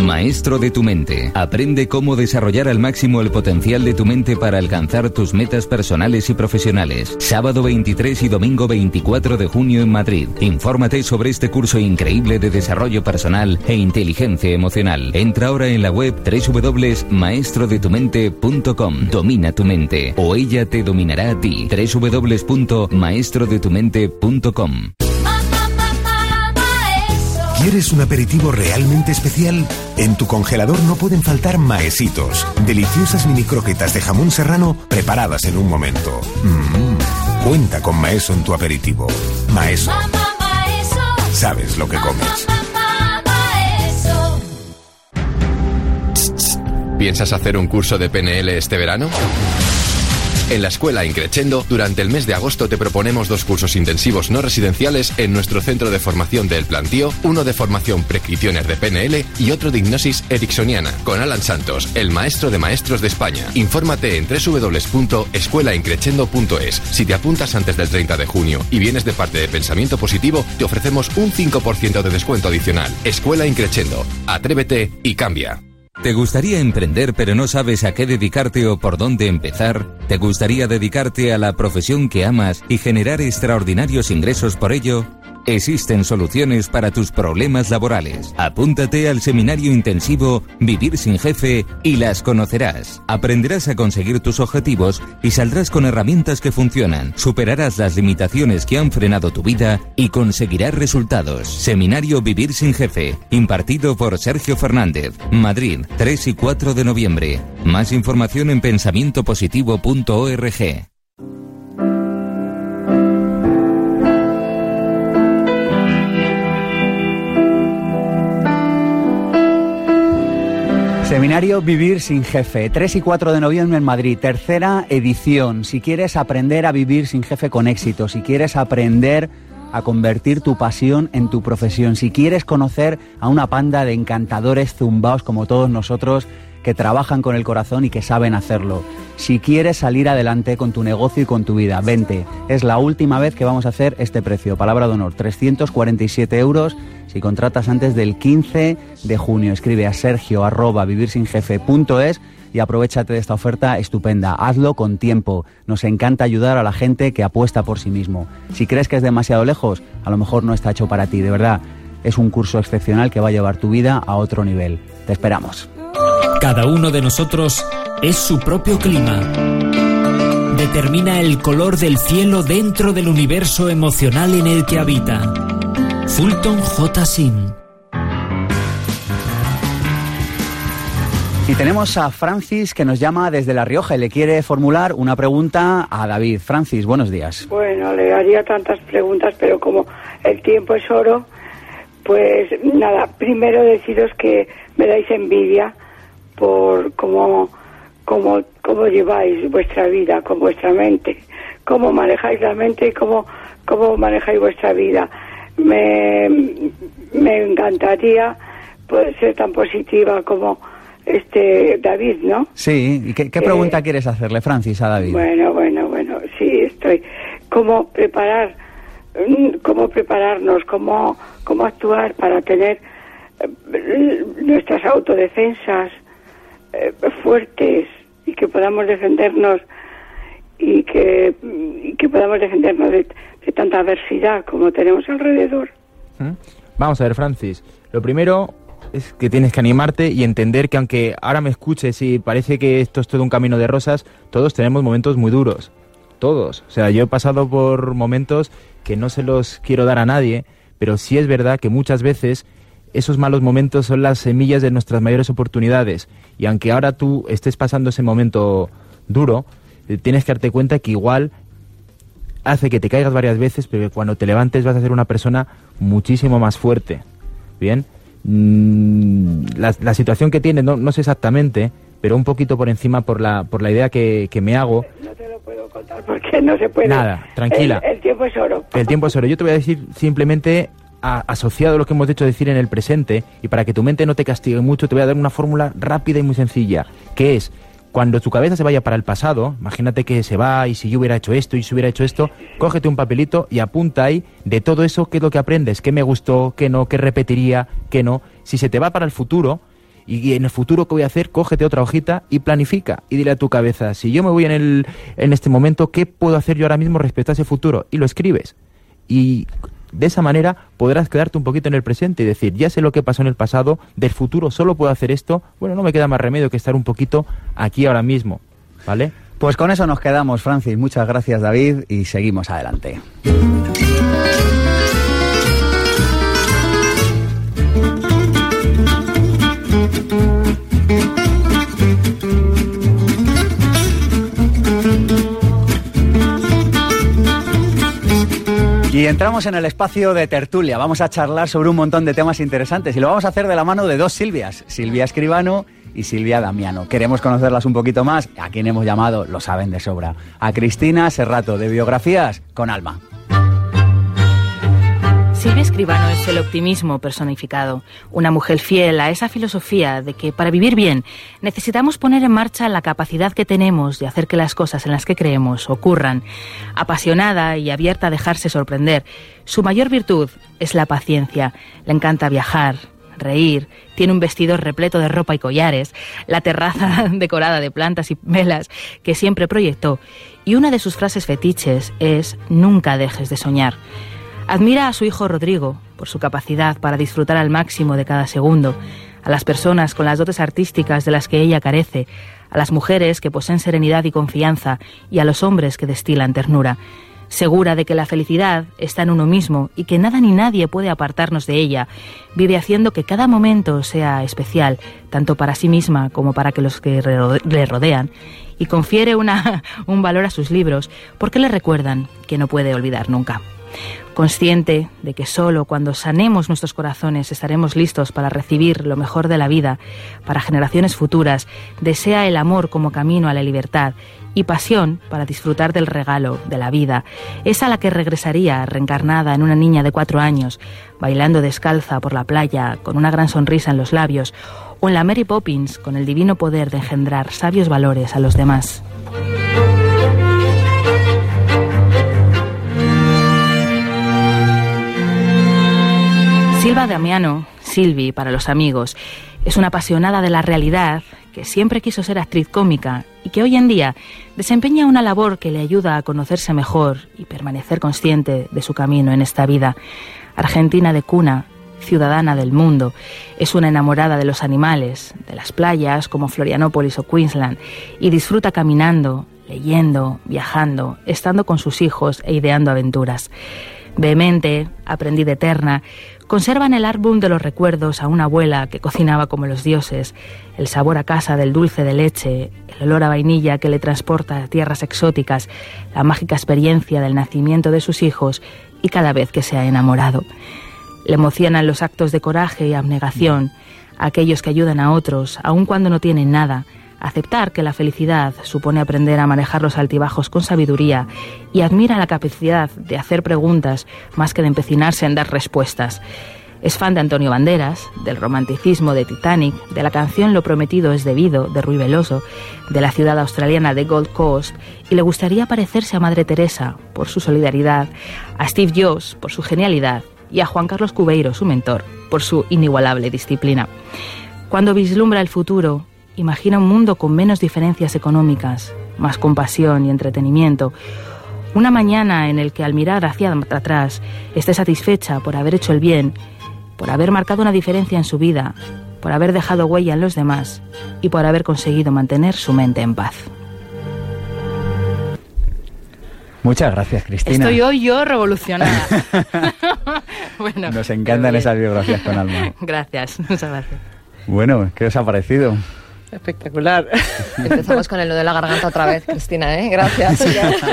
Maestro de tu mente. Aprende cómo desarrollar al máximo el potencial de tu mente para alcanzar tus metas personales y profesionales. Sábado veintitrés y domingo veinticuatro de junio en Madrid. Infórmate sobre este curso increíble de desarrollo personal e inteligencia emocional. Entra ahora en la web doble u doble u doble u punto maestro de tu mente punto com. Domina tu mente o ella te dominará a ti. doble u doble u doble u punto maestro de tu mente punto com. ¿Quieres un aperitivo realmente especial? En tu congelador no pueden faltar maesitos, deliciosas mini croquetas de jamón serrano preparadas en un momento. Mm-hmm. Cuenta con Maeso en tu aperitivo. Maeso. Sabes lo que comes. ¿Piensas hacer un curso de P N L este verano? En la Escuela Increchendo, durante el mes de agosto te proponemos dos cursos intensivos no residenciales en nuestro centro de formación de El Plantío, uno de formación Practitioner de P N L y otro de hipnosis ericksoniana, con Alan Santos, el maestro de maestros de España. Infórmate en doble u doble u doble u punto escuela increchendo punto es. Si te apuntas antes del treinta de junio y vienes de parte de Pensamiento Positivo, te ofrecemos un cinco por ciento de descuento adicional. Escuela Increchendo. Atrévete y cambia. ¿Te gustaría emprender pero no sabes a qué dedicarte o por dónde empezar? ¿Te gustaría dedicarte a la profesión que amas y generar extraordinarios ingresos por ello? Existen soluciones para tus problemas laborales. Apúntate al seminario intensivo Vivir sin Jefe y las conocerás. Aprenderás a conseguir tus objetivos y saldrás con herramientas que funcionan. Superarás las limitaciones que han frenado tu vida y conseguirás resultados. Seminario Vivir sin Jefe, impartido por Sergio Fernández. Madrid, tres y cuatro de noviembre. Más información en pensamiento positivo punto org. Seminario Vivir sin Jefe, tres y cuatro de noviembre en Madrid, tercera edición. Si quieres aprender a vivir sin jefe con éxito, si quieres aprender a convertir tu pasión en tu profesión, si quieres conocer a una panda de encantadores zumbaos como todos nosotros que trabajan con el corazón y que saben hacerlo, si quieres salir adelante con tu negocio y con tu vida, vente. Es la última vez que vamos a hacer este precio, palabra de honor, trescientos cuarenta y siete euros. Si contratas antes del quince de junio, escribe a sergio arroba vivirsinjefe punto es y aprovéchate de esta oferta estupenda. Hazlo con tiempo. Nos encanta ayudar a la gente que apuesta por sí mismo. Si crees que es demasiado lejos, a lo mejor no está hecho para ti. De verdad, es un curso excepcional que va a llevar tu vida a otro nivel. Te esperamos. Cada uno de nosotros es su propio clima. Determina el color del cielo dentro del universo emocional en el que habita. Fulton J. Sim. Y tenemos a Francis que nos llama desde La Rioja y le quiere formular una pregunta a David. Francis, buenos días. Bueno, le haría tantas preguntas, pero como el tiempo es oro, pues nada, primero deciros que me dais envidia por cómo, cómo, cómo lleváis vuestra vida con vuestra mente, cómo manejáis la mente y cómo, cómo manejáis vuestra vida. Me, me encantaría poder ser tan positiva como este David, ¿no? Sí, ¿y qué, qué pregunta eh, quieres hacerle, Francis, a David? Bueno, bueno, bueno, sí, estoy. ¿Cómo preparar, cómo prepararnos, cómo, cómo actuar para tener eh, nuestras autodefensas eh, fuertes y que podamos defendernos y que, y que podamos defendernos de, de tanta adversidad como tenemos alrededor? Vamos a ver, Francis, lo primero es que tienes que animarte y entender que aunque ahora me escuches y parece que esto es todo un camino de rosas, todos tenemos momentos muy duros, todos. O sea, yo he pasado por momentos que no se los quiero dar a nadie, pero sí es verdad que muchas veces esos malos momentos son las semillas de nuestras mayores oportunidades. Y aunque ahora tú estés pasando ese momento duro, tienes que darte cuenta que igual hace que te caigas varias veces, pero que cuando te levantes vas a ser una persona muchísimo más fuerte. Bien, mm, la, la situación que tienes, no, no sé exactamente, pero un poquito por encima por la por la idea que, que me hago. No te lo puedo contar porque no se puede. Nada, tranquila. El, el tiempo es oro. El tiempo es oro. Yo te voy a decir simplemente, a, asociado a lo que hemos hecho decir en el presente, y para que tu mente no te castigue mucho, te voy a dar una fórmula rápida y muy sencilla, que es: cuando tu cabeza se vaya para el pasado, imagínate que se va y si yo hubiera hecho esto y si hubiera hecho esto, cógete un papelito y apunta ahí de todo eso qué es lo que aprendes, qué me gustó, qué no, qué repetiría, qué no. Si se te va para el futuro, Y en el futuro, ¿qué voy a hacer? Cógete otra hojita y planifica. Y dile a tu cabeza, si yo me voy en, el, en este momento, ¿qué puedo hacer yo ahora mismo respecto a ese futuro? Y lo escribes. Y de esa manera podrás quedarte un poquito en el presente y decir, ya sé lo que pasó en el pasado, del futuro solo puedo hacer esto, bueno, no me queda más remedio que estar un poquito aquí ahora mismo, ¿vale? Pues con eso nos quedamos, Francis. Muchas gracias, David, y seguimos adelante. Y entramos en el espacio de tertulia. Vamos a charlar sobre un montón de temas interesantes y lo vamos a hacer de la mano de dos Silvias, Silvia Escribano y Silvia Damiano. Queremos conocerlas un poquito más. A quien hemos llamado, lo saben de sobra. A Cristina Serrato, de Biografías con Alma. Silvia Escribano es el optimismo personificado, una mujer fiel a esa filosofía de que para vivir bien necesitamos poner en marcha la capacidad que tenemos de hacer que las cosas en las que creemos ocurran. Apasionada y abierta a dejarse sorprender, su mayor virtud es la paciencia. Le encanta viajar, reír, tiene un vestido repleto de ropa y collares, la terraza decorada de plantas y velas que siempre proyectó, y una de sus frases fetiches es «Nunca dejes de soñar». Admira a su hijo Rodrigo por su capacidad para disfrutar al máximo de cada segundo, a las personas con las dotes artísticas de las que ella carece, a las mujeres que poseen serenidad y confianza y a los hombres que destilan ternura. Segura de que la felicidad está en uno mismo y que nada ni nadie puede apartarnos de ella, vive haciendo que cada momento sea especial, tanto para sí misma como para que los que le rodean, y confiere una, un valor a sus libros porque le recuerdan que no puede olvidar nunca. Consciente de que solo cuando sanemos nuestros corazones estaremos listos para recibir lo mejor de la vida, para generaciones futuras, desea el amor como camino a la libertad y pasión para disfrutar del regalo de la vida. Es a la que regresaría reencarnada en una niña de cuatro años, bailando descalza por la playa con una gran sonrisa en los labios, o en la Mary Poppins con el divino poder de engendrar sabios valores a los demás. Silvia Damiano, Silvi para los amigos, es una apasionada de la realidad que siempre quiso ser actriz cómica y que hoy en día desempeña una labor que le ayuda a conocerse mejor y permanecer consciente de su camino en esta vida. Argentina de cuna, ciudadana del mundo, es una enamorada de los animales, de las playas como Florianópolis o Queensland, y disfruta caminando, leyendo, viajando, estando con sus hijos e ideando aventuras. Vehemente, aprendida eterna, conserva en el álbum de los recuerdos a una abuela que cocinaba como los dioses, el sabor a casa del dulce de leche, el olor a vainilla que le transporta a tierras exóticas, la mágica experiencia del nacimiento de sus hijos y cada vez que se ha enamorado. Le emocionan los actos de coraje y abnegación, aquellos que ayudan a otros, aun cuando no tienen nada, aceptar que la felicidad supone aprender a manejar los altibajos con sabiduría y admira la capacidad de hacer preguntas más que de empecinarse en dar respuestas. Es fan de Antonio Banderas, del romanticismo de Titanic, de la canción Lo prometido es debido, de Ruy Veloso, de la ciudad australiana de Gold Coast, y le gustaría parecerse a Madre Teresa por su solidaridad, a Steve Jobs por su genialidad y a Juan Carlos Cubeiro, su mentor, por su inigualable disciplina. Cuando vislumbra el futuro, imagina un mundo con menos diferencias económicas, más compasión y entretenimiento. Una mañana en el que al mirar hacia atrás esté satisfecha por haber hecho el bien, por haber marcado una diferencia en su vida, por haber dejado huella en los demás y por haber conseguido mantener su mente en paz. Muchas gracias, Cristina. Estoy hoy yo revolucionada. Bueno, nos encantan esas biografías con alma. Gracias, muchas gracias. Bueno, ¿qué os ha parecido? Espectacular. Empezamos con el nudo de la garganta otra vez, Cristina, ¿eh? Gracias.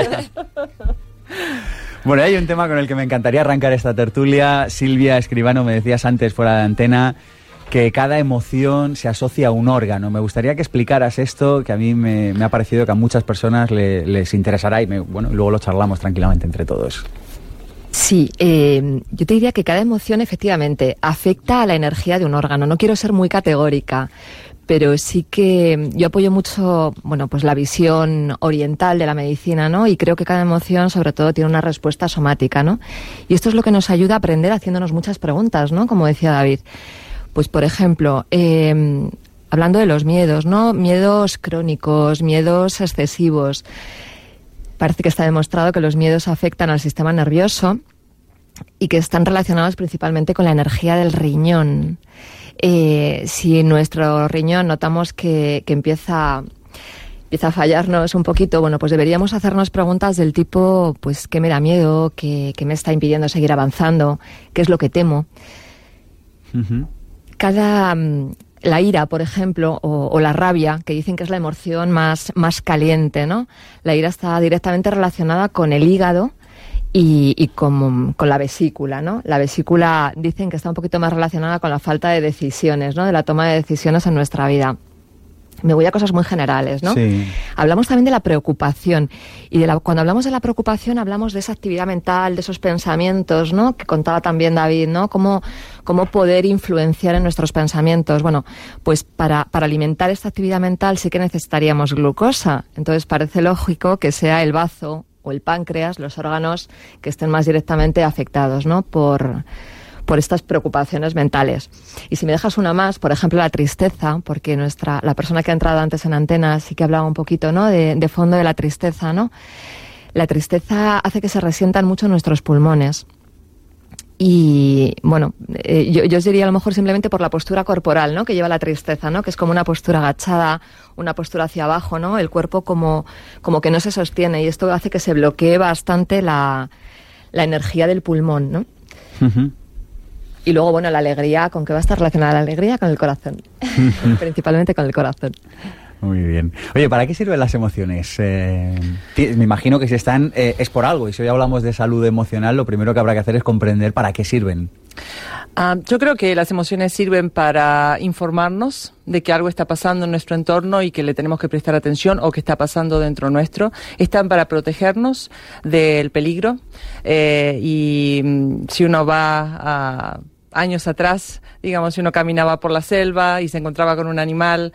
Bueno, hay un tema con el que me encantaría arrancar esta tertulia. Silvia Escribano, me decías antes fuera de antena que cada emoción se asocia a un órgano. Me gustaría que explicaras esto, que a mí me, me ha parecido que a muchas personas le, les interesará y me, bueno, luego lo charlamos tranquilamente entre todos. Sí, eh, yo te diría que cada emoción efectivamente afecta a la energía de un órgano. No quiero ser muy categórica, pero sí que yo apoyo mucho, bueno, pues la visión oriental de la medicina, ¿no? Y creo que cada emoción, sobre todo, tiene una respuesta somática, ¿no? Y esto es lo que nos ayuda a aprender haciéndonos muchas preguntas, ¿no? Como decía David. Pues, por ejemplo, eh, hablando de los miedos, ¿no? Miedos crónicos, miedos excesivos. Parece que está demostrado que los miedos afectan al sistema nervioso y que están relacionados principalmente con la energía del riñón. Eh, si nuestro riñón notamos que, que empieza... empieza a fallarnos un poquito, bueno, pues deberíamos hacernos preguntas del tipo, pues, ¿qué me da miedo? ¿Qué, qué me está impidiendo seguir avanzando? ¿Qué es lo que temo? Uh-huh. Cada... La ira, por ejemplo, o, o la rabia, que dicen que es la emoción más, más caliente, ¿no? La ira está directamente relacionada con el hígado y, y con, con la vesícula, ¿no? La vesícula dicen que está un poquito más relacionada con la falta de decisiones, ¿no? De la toma de decisiones en nuestra vida. Me voy a cosas muy generales, ¿no? Sí. Hablamos también de la preocupación. Y de la, cuando hablamos de la preocupación, hablamos de esa actividad mental, de esos pensamientos, ¿no? Que contaba también David, ¿no? Cómo, cómo poder influenciar en nuestros pensamientos. Bueno, pues para, para alimentar esta actividad mental sí que necesitaríamos glucosa. Entonces parece lógico que sea el bazo o el páncreas, los órganos que estén más directamente afectados, ¿no? Por... por estas preocupaciones mentales. Y si me dejas una más, por ejemplo, la tristeza, porque nuestra la persona que ha entrado antes en antena sí que hablaba un poquito, ¿no?, de, de fondo de la tristeza, ¿no? La tristeza hace que se resientan mucho nuestros pulmones. Y, bueno, eh, yo, yo os diría a lo mejor simplemente por la postura corporal, ¿no?, que lleva la tristeza, ¿no?, que es como una postura agachada, una postura hacia abajo, ¿no?, el cuerpo como, como que no se sostiene, y esto hace que se bloquee bastante la, la energía del pulmón, ¿no? Uh-huh. Y luego, bueno, la alegría, ¿con qué va a estar relacionada la alegría? Con el corazón. Principalmente con el corazón. Muy bien. Oye, ¿para qué sirven las emociones? Eh, me imagino que si están eh, es por algo. Y si hoy hablamos de salud emocional, lo primero que habrá que hacer es comprender para qué sirven. Uh, yo creo que las emociones sirven para informarnos de que algo está pasando en nuestro entorno y que le tenemos que prestar atención, o que está pasando dentro nuestro. Están para protegernos del peligro. Eh, y mm, si uno va a... años atrás, digamos, si uno caminaba por la selva y se encontraba con un animal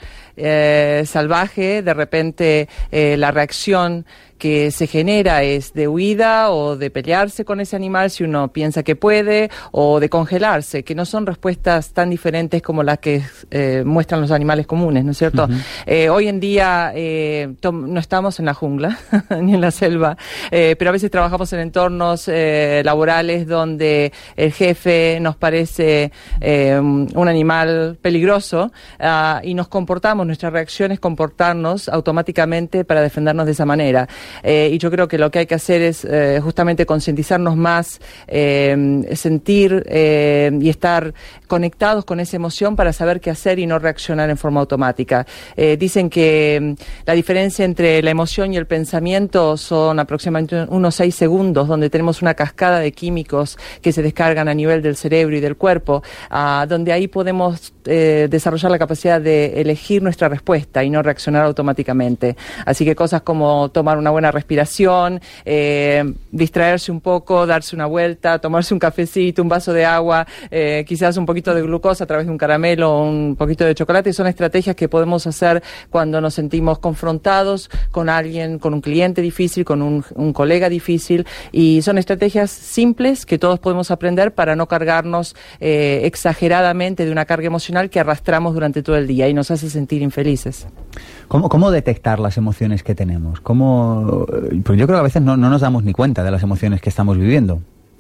eh, salvaje, de repente eh, la reacción que se genera es de huida o de pelearse con ese animal si uno piensa que puede, o de congelarse, que no son respuestas tan diferentes como las que eh, muestran los animales comunes, ¿no es cierto? Uh-huh. Eh, hoy en día eh, no estamos en la jungla ni en la selva, eh, pero a veces trabajamos en entornos eh, laborales donde el jefe nos parece eh, un animal peligroso uh, y nos comportamos, nuestra reacción es comportarnos automáticamente para defendernos de esa manera. Eh, y yo creo que lo que hay que hacer es eh, justamente concientizarnos más, eh, sentir eh, y estar conectados con esa emoción para saber qué hacer y no reaccionar en forma automática. Eh, dicen que la diferencia entre la emoción y el pensamiento son aproximadamente unos seis segundos, donde tenemos una cascada de químicos que se descargan a nivel del cerebro y del cuerpo, uh, donde ahí podemos eh, desarrollar la capacidad de elegir nuestra respuesta y no reaccionar automáticamente. Así que cosas como tomar una buena respiración, eh, distraerse un poco, darse una vuelta, tomarse un cafecito, un vaso de agua, eh, quizás un poquito de glucosa a través de un caramelo o un poquito de chocolate, son estrategias que podemos hacer cuando nos sentimos confrontados con alguien, con un cliente difícil, con un, un colega difícil, y son estrategias simples que todos podemos aprender para no cargarnos eh, exageradamente de una carga emocional que arrastramos durante todo el día y nos hace sentir infelices. ¿Cómo, cómo detectar las emociones que tenemos? ¿Cómo? Pues yo creo que a veces no, no nos damos ni cuenta de las emociones que estamos viviendo.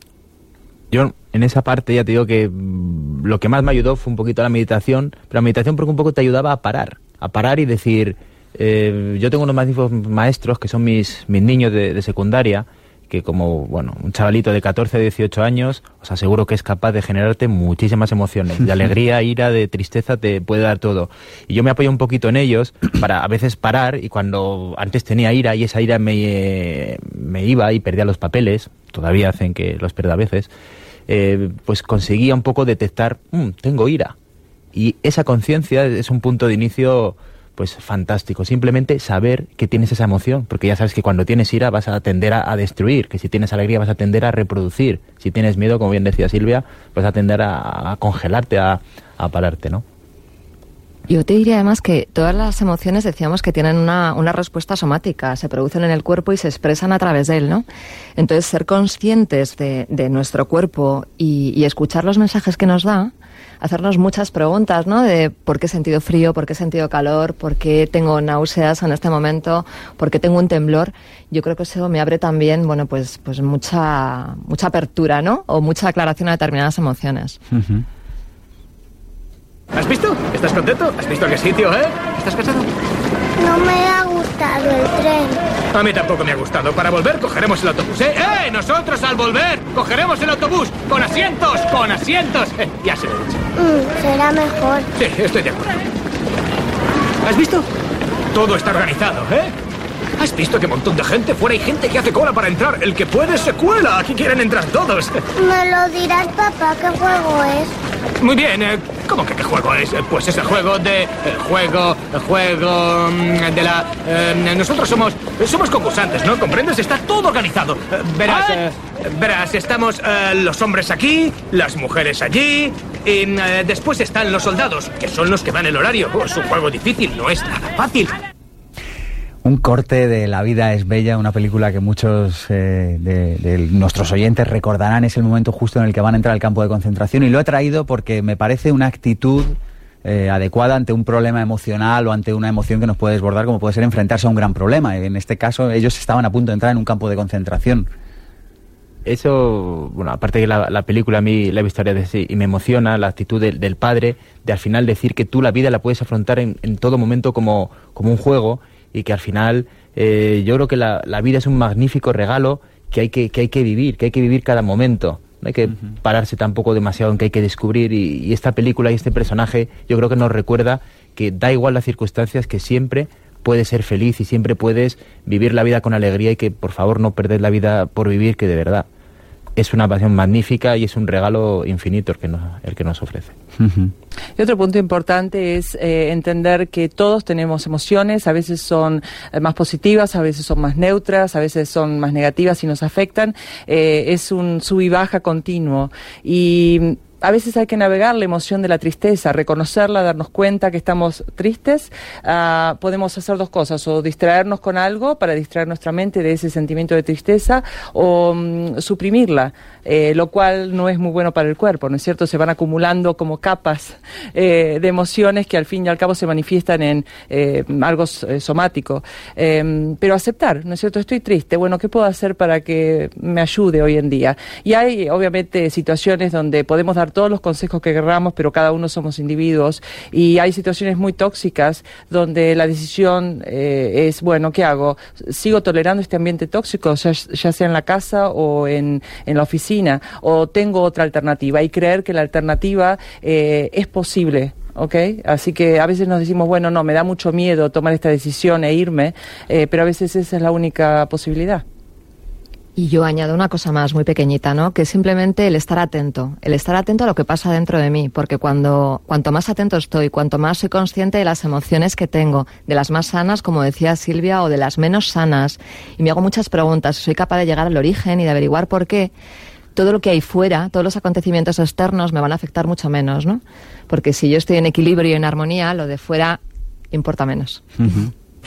Yo en esa parte ya te digo que mmm, lo que más me ayudó fue un poquito la meditación, pero la meditación porque un poco te ayudaba a parar, a parar y decir, eh, yo tengo unos magníficos maestros que son mis, mis niños de, de secundaria, que como, bueno, un chavalito de catorce, dieciocho años, os aseguro que es capaz de generarte muchísimas emociones, de alegría, ira, de tristeza, te puede dar todo. Y yo me apoyo un poquito en ellos para a veces parar, y cuando antes tenía ira y esa ira me, me iba y perdía los papeles, todavía hacen que los pierda a veces, eh, pues conseguía un poco detectar, mmm, tengo ira. Y esa conciencia es un punto de inicio pues fantástico, simplemente saber que tienes esa emoción, porque ya sabes que cuando tienes ira vas a tender a, a destruir, que si tienes alegría vas a tender a reproducir, si tienes miedo, como bien decía Silvia, vas a tender a, a congelarte, a, a pararte, ¿no? Yo te diría además que todas las emociones decíamos que tienen una, una respuesta somática, se producen en el cuerpo y se expresan a través de él, ¿no? Entonces, ser conscientes de, de nuestro cuerpo y, y escuchar los mensajes que nos da, hacernos muchas preguntas, ¿no? De por qué he sentido frío, por qué he sentido calor, por qué tengo náuseas en este momento, por qué tengo un temblor. Yo creo que eso me abre también, bueno, pues, pues mucha, mucha apertura, ¿no? O mucha aclaración a determinadas emociones. Uh-huh. ¿Has visto? ¿Estás contento? ¿Has visto qué sitio, eh? ¿Estás cansado? No me ha gustado el tren. A mí tampoco me ha gustado. Para volver cogeremos el autobús, ¿eh? ¡Eh! Nosotros al volver cogeremos el autobús. ¡Con asientos! ¡Con asientos! Eh, ya se lo he dicho. Mm, será mejor. Sí, estoy de acuerdo. ¿Has visto? Todo está organizado, ¿eh? ¿Has visto qué montón de gente? Fuera hay gente que hace cola para entrar. El que puede se cuela. Aquí quieren entrar todos. ¿Me lo dirás, papá? ¿Qué juego es? Muy bien. Eh, ¿Cómo que qué juego es? Eh, Pues es el juego de... El juego... El juego... mm, De la... eh, nosotros somos... Somos concursantes, ¿no? ¿Comprendes? Está todo organizado. Eh, Verás... eh, verás, estamos eh, los hombres aquí, las mujeres allí... Y eh, después están los soldados, que son los que dan el horario. Oh, es un juego difícil, no es nada fácil. Un corte de La vida es bella, una película que muchos eh, de, de nuestros oyentes recordarán. Es el momento justo en el que van a entrar al campo de concentración, y lo he traído porque me parece una actitud eh, adecuada ante un problema emocional o ante una emoción que nos puede desbordar, como puede ser enfrentarse a un gran problema. En este caso, ellos estaban a punto de entrar en un campo de concentración. Eso, bueno, aparte que la, la película a mí la he visto varias veces y me emociona la actitud de, del padre de al final decir que tú la vida la puedes afrontar en, en todo momento como, como un juego, y que al final eh, yo creo que la, la vida es un magnífico regalo que hay que, que hay que vivir, que hay que vivir cada momento. No hay que uh-huh. pararse tampoco demasiado en que hay que descubrir, y, y esta película y este personaje yo creo que nos recuerda que da igual las circunstancias, que siempre puedes ser feliz y siempre puedes vivir la vida con alegría, y que por favor no perded la vida por vivir, que de verdad es una pasión magnífica y es un regalo infinito el que nos, el que nos ofrece. Uh-huh. Y otro punto importante es eh, entender que todos tenemos emociones, a veces son eh, más positivas, a veces son más neutras, a veces son más negativas y nos afectan. Eh, es un sub y baja continuo, y a veces hay que navegar la emoción de la tristeza, reconocerla, darnos cuenta que estamos tristes. Uh, podemos hacer dos cosas: o distraernos con algo para distraer nuestra mente de ese sentimiento de tristeza, o um, suprimirla, eh, lo cual no es muy bueno para el cuerpo, ¿no es cierto? Se van acumulando como capas eh, de emociones que al fin y al cabo se manifiestan en eh, algo eh, somático. Eh, pero aceptar, ¿no es cierto? Estoy triste, bueno, ¿qué puedo hacer para que me ayude hoy en día? Y hay obviamente situaciones donde podemos dar todos los consejos que queramos, pero cada uno somos individuos, y hay situaciones muy tóxicas donde la decisión eh, es, bueno, ¿qué hago? ¿Sigo tolerando este ambiente tóxico, ya, ya sea en la casa o en, en la oficina, o tengo otra alternativa? Y creer que la alternativa eh, es posible. ¿Ok? Así que a veces nos decimos, bueno, no, me da mucho miedo tomar esta decisión e irme, eh, pero a veces esa es la única posibilidad. Y yo añado una cosa más muy pequeñita, ¿no? Que es simplemente el estar atento, el estar atento a lo que pasa dentro de mí, porque cuando cuanto más atento estoy, cuanto más soy consciente de las emociones que tengo, de las más sanas, como decía Silvia, o de las menos sanas, y me hago muchas preguntas, soy capaz de llegar al origen y de averiguar por qué, todo lo que hay fuera, todos los acontecimientos externos me van a afectar mucho menos, ¿no? Porque si yo estoy en equilibrio y en armonía, lo de fuera importa menos. Uh-huh.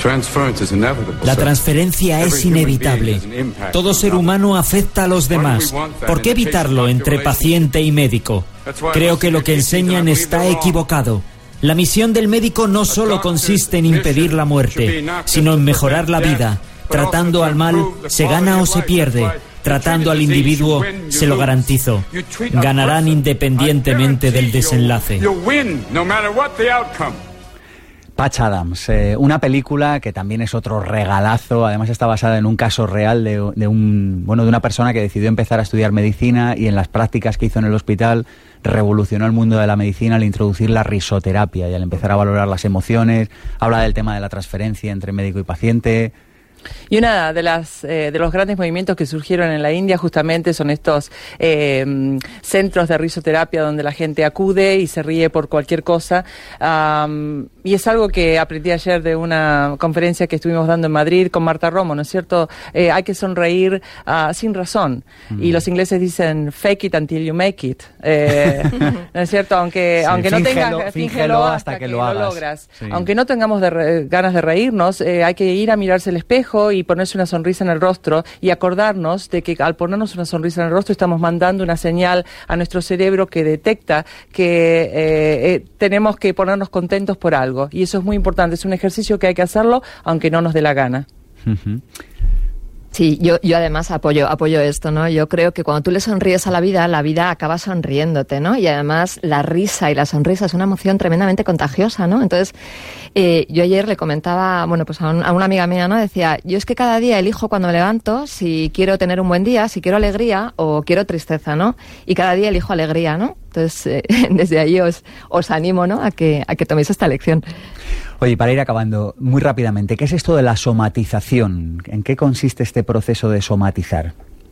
La transferencia es inevitable. Todo ser humano afecta a los demás. ¿Por qué evitarlo entre paciente y médico? Creo que lo que enseñan está equivocado. La misión del médico no solo consiste en impedir la muerte, sino en mejorar la vida. Tratando al mal, se gana o se pierde. Tratando al individuo, se lo garantizo, ganarán independientemente del desenlace. Patch Adams, eh, una película que también es otro regalazo. Además está basada en un caso real de, de un bueno de una persona que decidió empezar a estudiar medicina, y en las prácticas que hizo en el hospital revolucionó el mundo de la medicina al introducir la risoterapia y al empezar a valorar las emociones. Habla del tema de la transferencia entre médico y paciente. Y una de las eh, de los grandes movimientos que surgieron en la India justamente son estos eh, centros de risoterapia donde la gente acude y se ríe por cualquier cosa. Um, y es algo que aprendí ayer de una conferencia que estuvimos dando en Madrid con Marta Romo, ¿no es cierto? Eh, hay que sonreír uh, sin razón. Mm. Y los ingleses dicen fake it until you make it. Eh, ¿No es cierto? Aunque, sí, aunque no fíngelo, tengas, fíngelo hasta, hasta que, que lo, hagas. lo logras. Sí. Aunque no tengamos de re, ganas de reírnos, eh, hay que ir a mirarse el espejo y ponerse una sonrisa en el rostro y acordarnos de que al ponernos una sonrisa en el rostro estamos mandando una señal a nuestro cerebro que detecta que eh, eh, tenemos que ponernos contentos por algo. Y eso es muy importante, es un ejercicio que hay que hacerlo aunque no nos dé la gana. Uh-huh. Sí, yo, yo además apoyo, apoyo esto, ¿no? Yo creo que cuando tú le sonríes a la vida, la vida acaba sonriéndote, ¿no? Y además la risa y la sonrisa es una emoción tremendamente contagiosa, ¿no? Entonces, eh, yo ayer le comentaba, bueno, pues a, un, a una amiga mía, ¿no? Decía, yo es que cada día elijo cuando me levanto si quiero tener un buen día, si quiero alegría o quiero tristeza, ¿no? Y cada día elijo alegría, ¿no? Entonces, eh, desde ahí os, os animo, ¿no? A que, a que toméis esta lección. Oye, para ir acabando, muy rápidamente, ¿qué es esto de la somatización? ¿En qué consiste este proceso de somatizar?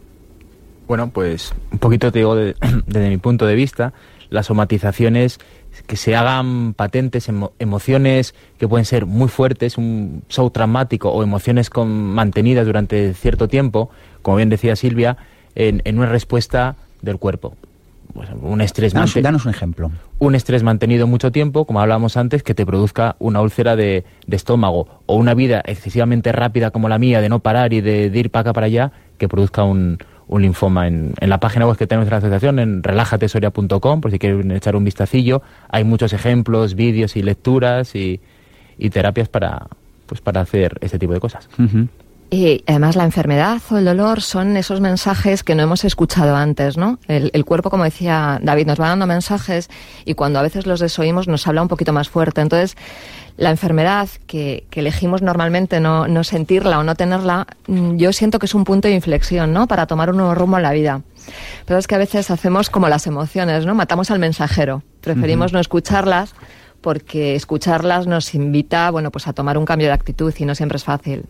Bueno, pues un poquito te digo de, desde mi punto de vista, la somatización es que se hagan patentes emo, emociones que pueden ser muy fuertes, un shock traumático o emociones con, mantenidas durante cierto tiempo, como bien decía Silvia, en, en una respuesta del cuerpo. Pues un estrés danos, danos un ejemplo. Un estrés mantenido mucho tiempo, como hablábamos antes, que te produzca una úlcera de, de estómago, o una vida excesivamente rápida como la mía, de no parar y de, de ir para acá para allá, que produzca un, un linfoma. En, en la página web que tenemos de la asociación, en relájate soria punto com, por si quieren echar un vistacillo, hay muchos ejemplos, vídeos y lecturas y, y terapias para, pues para hacer ese tipo de cosas. Uh-huh. Y además la enfermedad o el dolor son esos mensajes que no hemos escuchado antes, ¿no? El, el cuerpo, como decía David, nos va dando mensajes y cuando a veces los desoímos nos habla un poquito más fuerte. Entonces, la enfermedad que, que elegimos normalmente no, no sentirla o no tenerla, yo siento que es un punto de inflexión, ¿no? Para tomar un nuevo rumbo en la vida. Pero es que a veces hacemos como las emociones, ¿no? Matamos al mensajero. Preferimos uh-huh. no escucharlas porque escucharlas nos invita, bueno, pues a tomar un cambio de actitud y no siempre es fácil.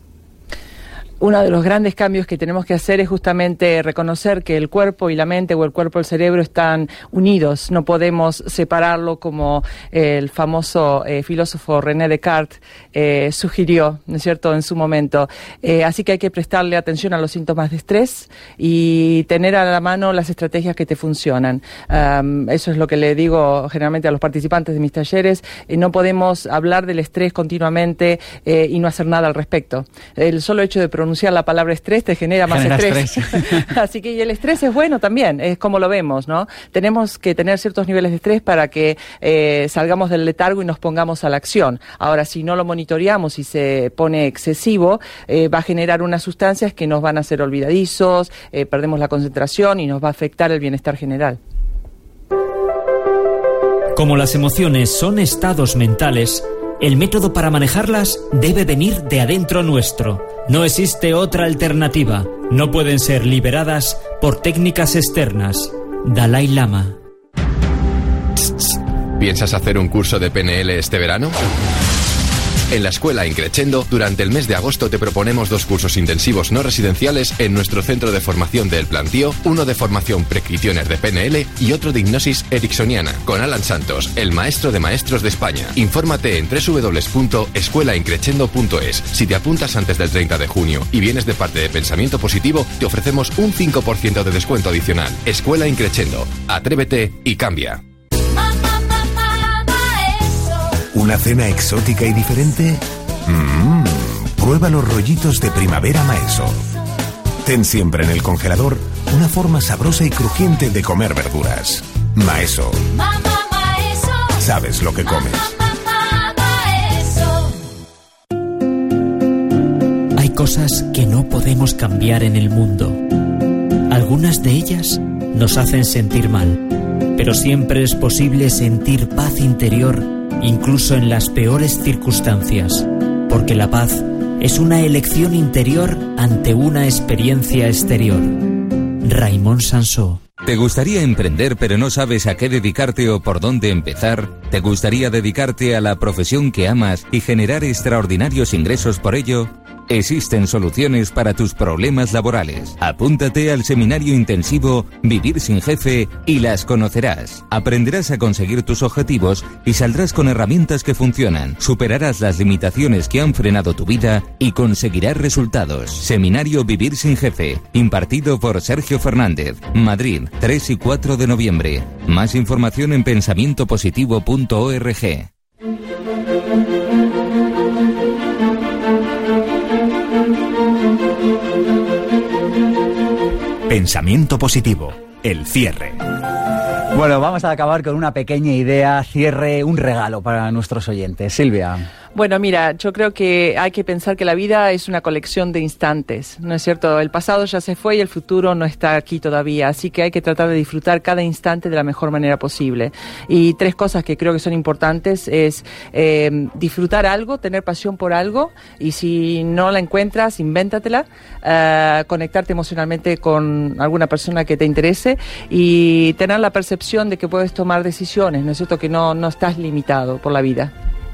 Uno de los grandes cambios que tenemos que hacer es justamente reconocer que el cuerpo y la mente o el cuerpo y el cerebro están unidos. No podemos separarlo como el famoso eh, filósofo René Descartes eh, sugirió, ¿no es cierto?, en su momento. Eh, así que hay que prestarle atención a los síntomas de estrés y tener a la mano las estrategias que te funcionan. Um, eso es lo que le digo generalmente a los participantes de mis talleres. Eh, no podemos hablar del estrés continuamente eh, y no hacer nada al respecto. El solo hecho de pronunciar la palabra estrés te genera más genera estrés. estrés. Así que y el estrés es bueno también, es como lo vemos, ¿no? Tenemos que tener ciertos niveles de estrés para que eh, salgamos del letargo y nos pongamos a la acción. Ahora, si no lo monitoreamos y se pone excesivo, eh, va a generar unas sustancias que nos van a hacer olvidadizos, eh, perdemos la concentración y nos va a afectar el bienestar general. Como las emociones son estados mentales, el método para manejarlas debe venir de adentro nuestro. No existe otra alternativa. No pueden ser liberadas por técnicas externas. Dalai Lama. ¿Piensas hacer un curso de P N L este verano? En la escuela Increchendo, durante el mes de agosto te proponemos dos cursos intensivos no residenciales en nuestro centro de formación del Plantío, uno de formación pre-Questioner de P N L y otro de hipnosis ericksoniana, con Alan Santos, el maestro de maestros de España. Infórmate en doble u doble u doble u punto escuela increchendo punto es. Si te apuntas antes del treinta de junio y vienes de parte de Pensamiento Positivo, te ofrecemos un cinco por ciento de descuento adicional. Escuela Increchendo. Atrévete y cambia. ¿Una cena exótica y diferente? Mmm, prueba los rollitos de primavera Maeso. Ten siempre en el congelador una forma sabrosa y crujiente de comer verduras. Maeso. Sabes lo que comes. Hay cosas que no podemos cambiar en el mundo. Algunas de ellas nos hacen sentir mal, pero siempre es posible sentir paz interior incluso en las peores circunstancias, porque la paz es una elección interior ante una experiencia exterior. Raymond Sansó. ¿Te gustaría emprender pero no sabes a qué dedicarte o por dónde empezar? ¿Te gustaría dedicarte a la profesión que amas y generar extraordinarios ingresos por ello? Existen soluciones para tus problemas laborales. Apúntate al seminario intensivo Vivir sin Jefe y las conocerás. Aprenderás a conseguir tus objetivos y saldrás con herramientas que funcionan. Superarás las limitaciones que han frenado tu vida y conseguirás resultados. Seminario Vivir sin Jefe, impartido por Sergio Fernández. Madrid, tres y cuatro de noviembre. Más información en pensamiento positivo punto org. Pensamiento positivo, el cierre. Bueno, vamos a acabar con una pequeña idea, cierre, un regalo para nuestros oyentes. Silvia. Bueno, mira, yo creo que hay que pensar que la vida es una colección de instantes, ¿no es cierto? El pasado ya se fue y el futuro no está aquí todavía, así que hay que tratar de disfrutar cada instante de la mejor manera posible. Y tres cosas que creo que son importantes es eh, disfrutar algo, tener pasión por algo, y si no la encuentras, invéntatela, uh, conectarte emocionalmente con alguna persona que te interese y tener la percepción de que puedes tomar decisiones, ¿no es cierto? Que no, no estás limitado por la vida.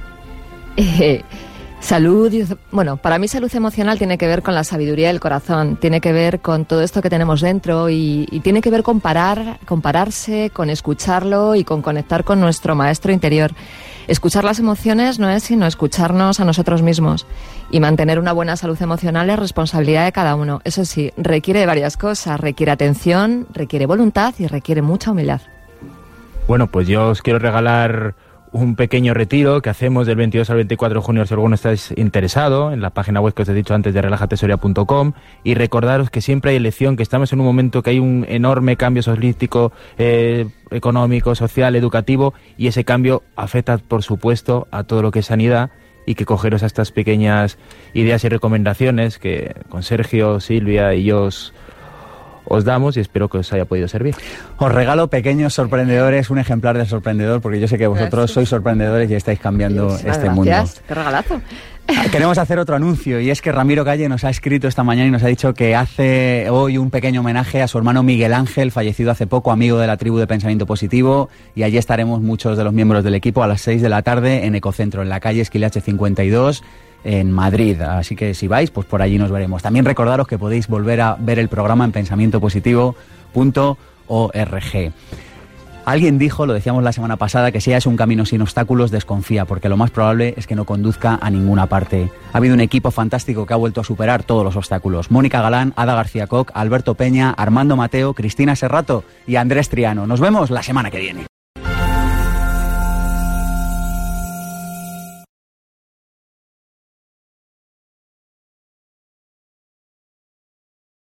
Eh, salud, bueno, para mí salud emocional tiene que ver con la sabiduría del corazón, tiene que ver con todo esto que tenemos dentro y, y tiene que ver con parar, con pararse, con escucharlo y con conectar con nuestro maestro interior. Escuchar las emociones no es sino escucharnos a nosotros mismos, y mantener una buena salud emocional es responsabilidad de cada uno. Eso sí, requiere varias cosas, requiere atención, requiere voluntad y requiere mucha humildad. Bueno, pues yo os quiero regalar un pequeño retiro que hacemos del veintidós al veinticuatro de junio, si alguno estáis interesado, en la página web que os he dicho antes de relajatesoria punto com, y recordaros que siempre hay elección, que estamos en un momento que hay un enorme cambio sociolístico, eh, económico, social, educativo, y ese cambio afecta, por supuesto, a todo lo que es sanidad, y que cogeros a estas pequeñas ideas y recomendaciones que con Sergio, Silvia y yo os os damos, y espero que os haya podido servir. Os regalo pequeños sorprendedores, un ejemplar de sorprendedor, porque yo sé que vosotros Gracias. sois sorprendedores y estáis cambiando sí, este mundo. Gracias, qué regalazo. Queremos hacer otro anuncio, y es que Ramiro Calle nos ha escrito esta mañana y nos ha dicho que hace hoy un pequeño homenaje a su hermano Miguel Ángel, fallecido hace poco, amigo de la tribu de Pensamiento Positivo, y allí estaremos muchos de los miembros del equipo a las seis de la tarde en Ecocentro, en la calle Esquilache cincuenta y dos, en Madrid. Así que si vais, pues por allí nos veremos. También recordaros que podéis volver a ver el programa en pensamiento positivo punto org. Alguien dijo, lo decíamos la semana pasada, que si es un camino sin obstáculos, desconfía, porque lo más probable es que no conduzca a ninguna parte. Ha habido un equipo fantástico que ha vuelto a superar todos los obstáculos. Mónica Galán, Ada García Koch, Alberto Peña, Armando Mateo, Cristina Serrato y Andrés Triano. Nos vemos la semana que viene.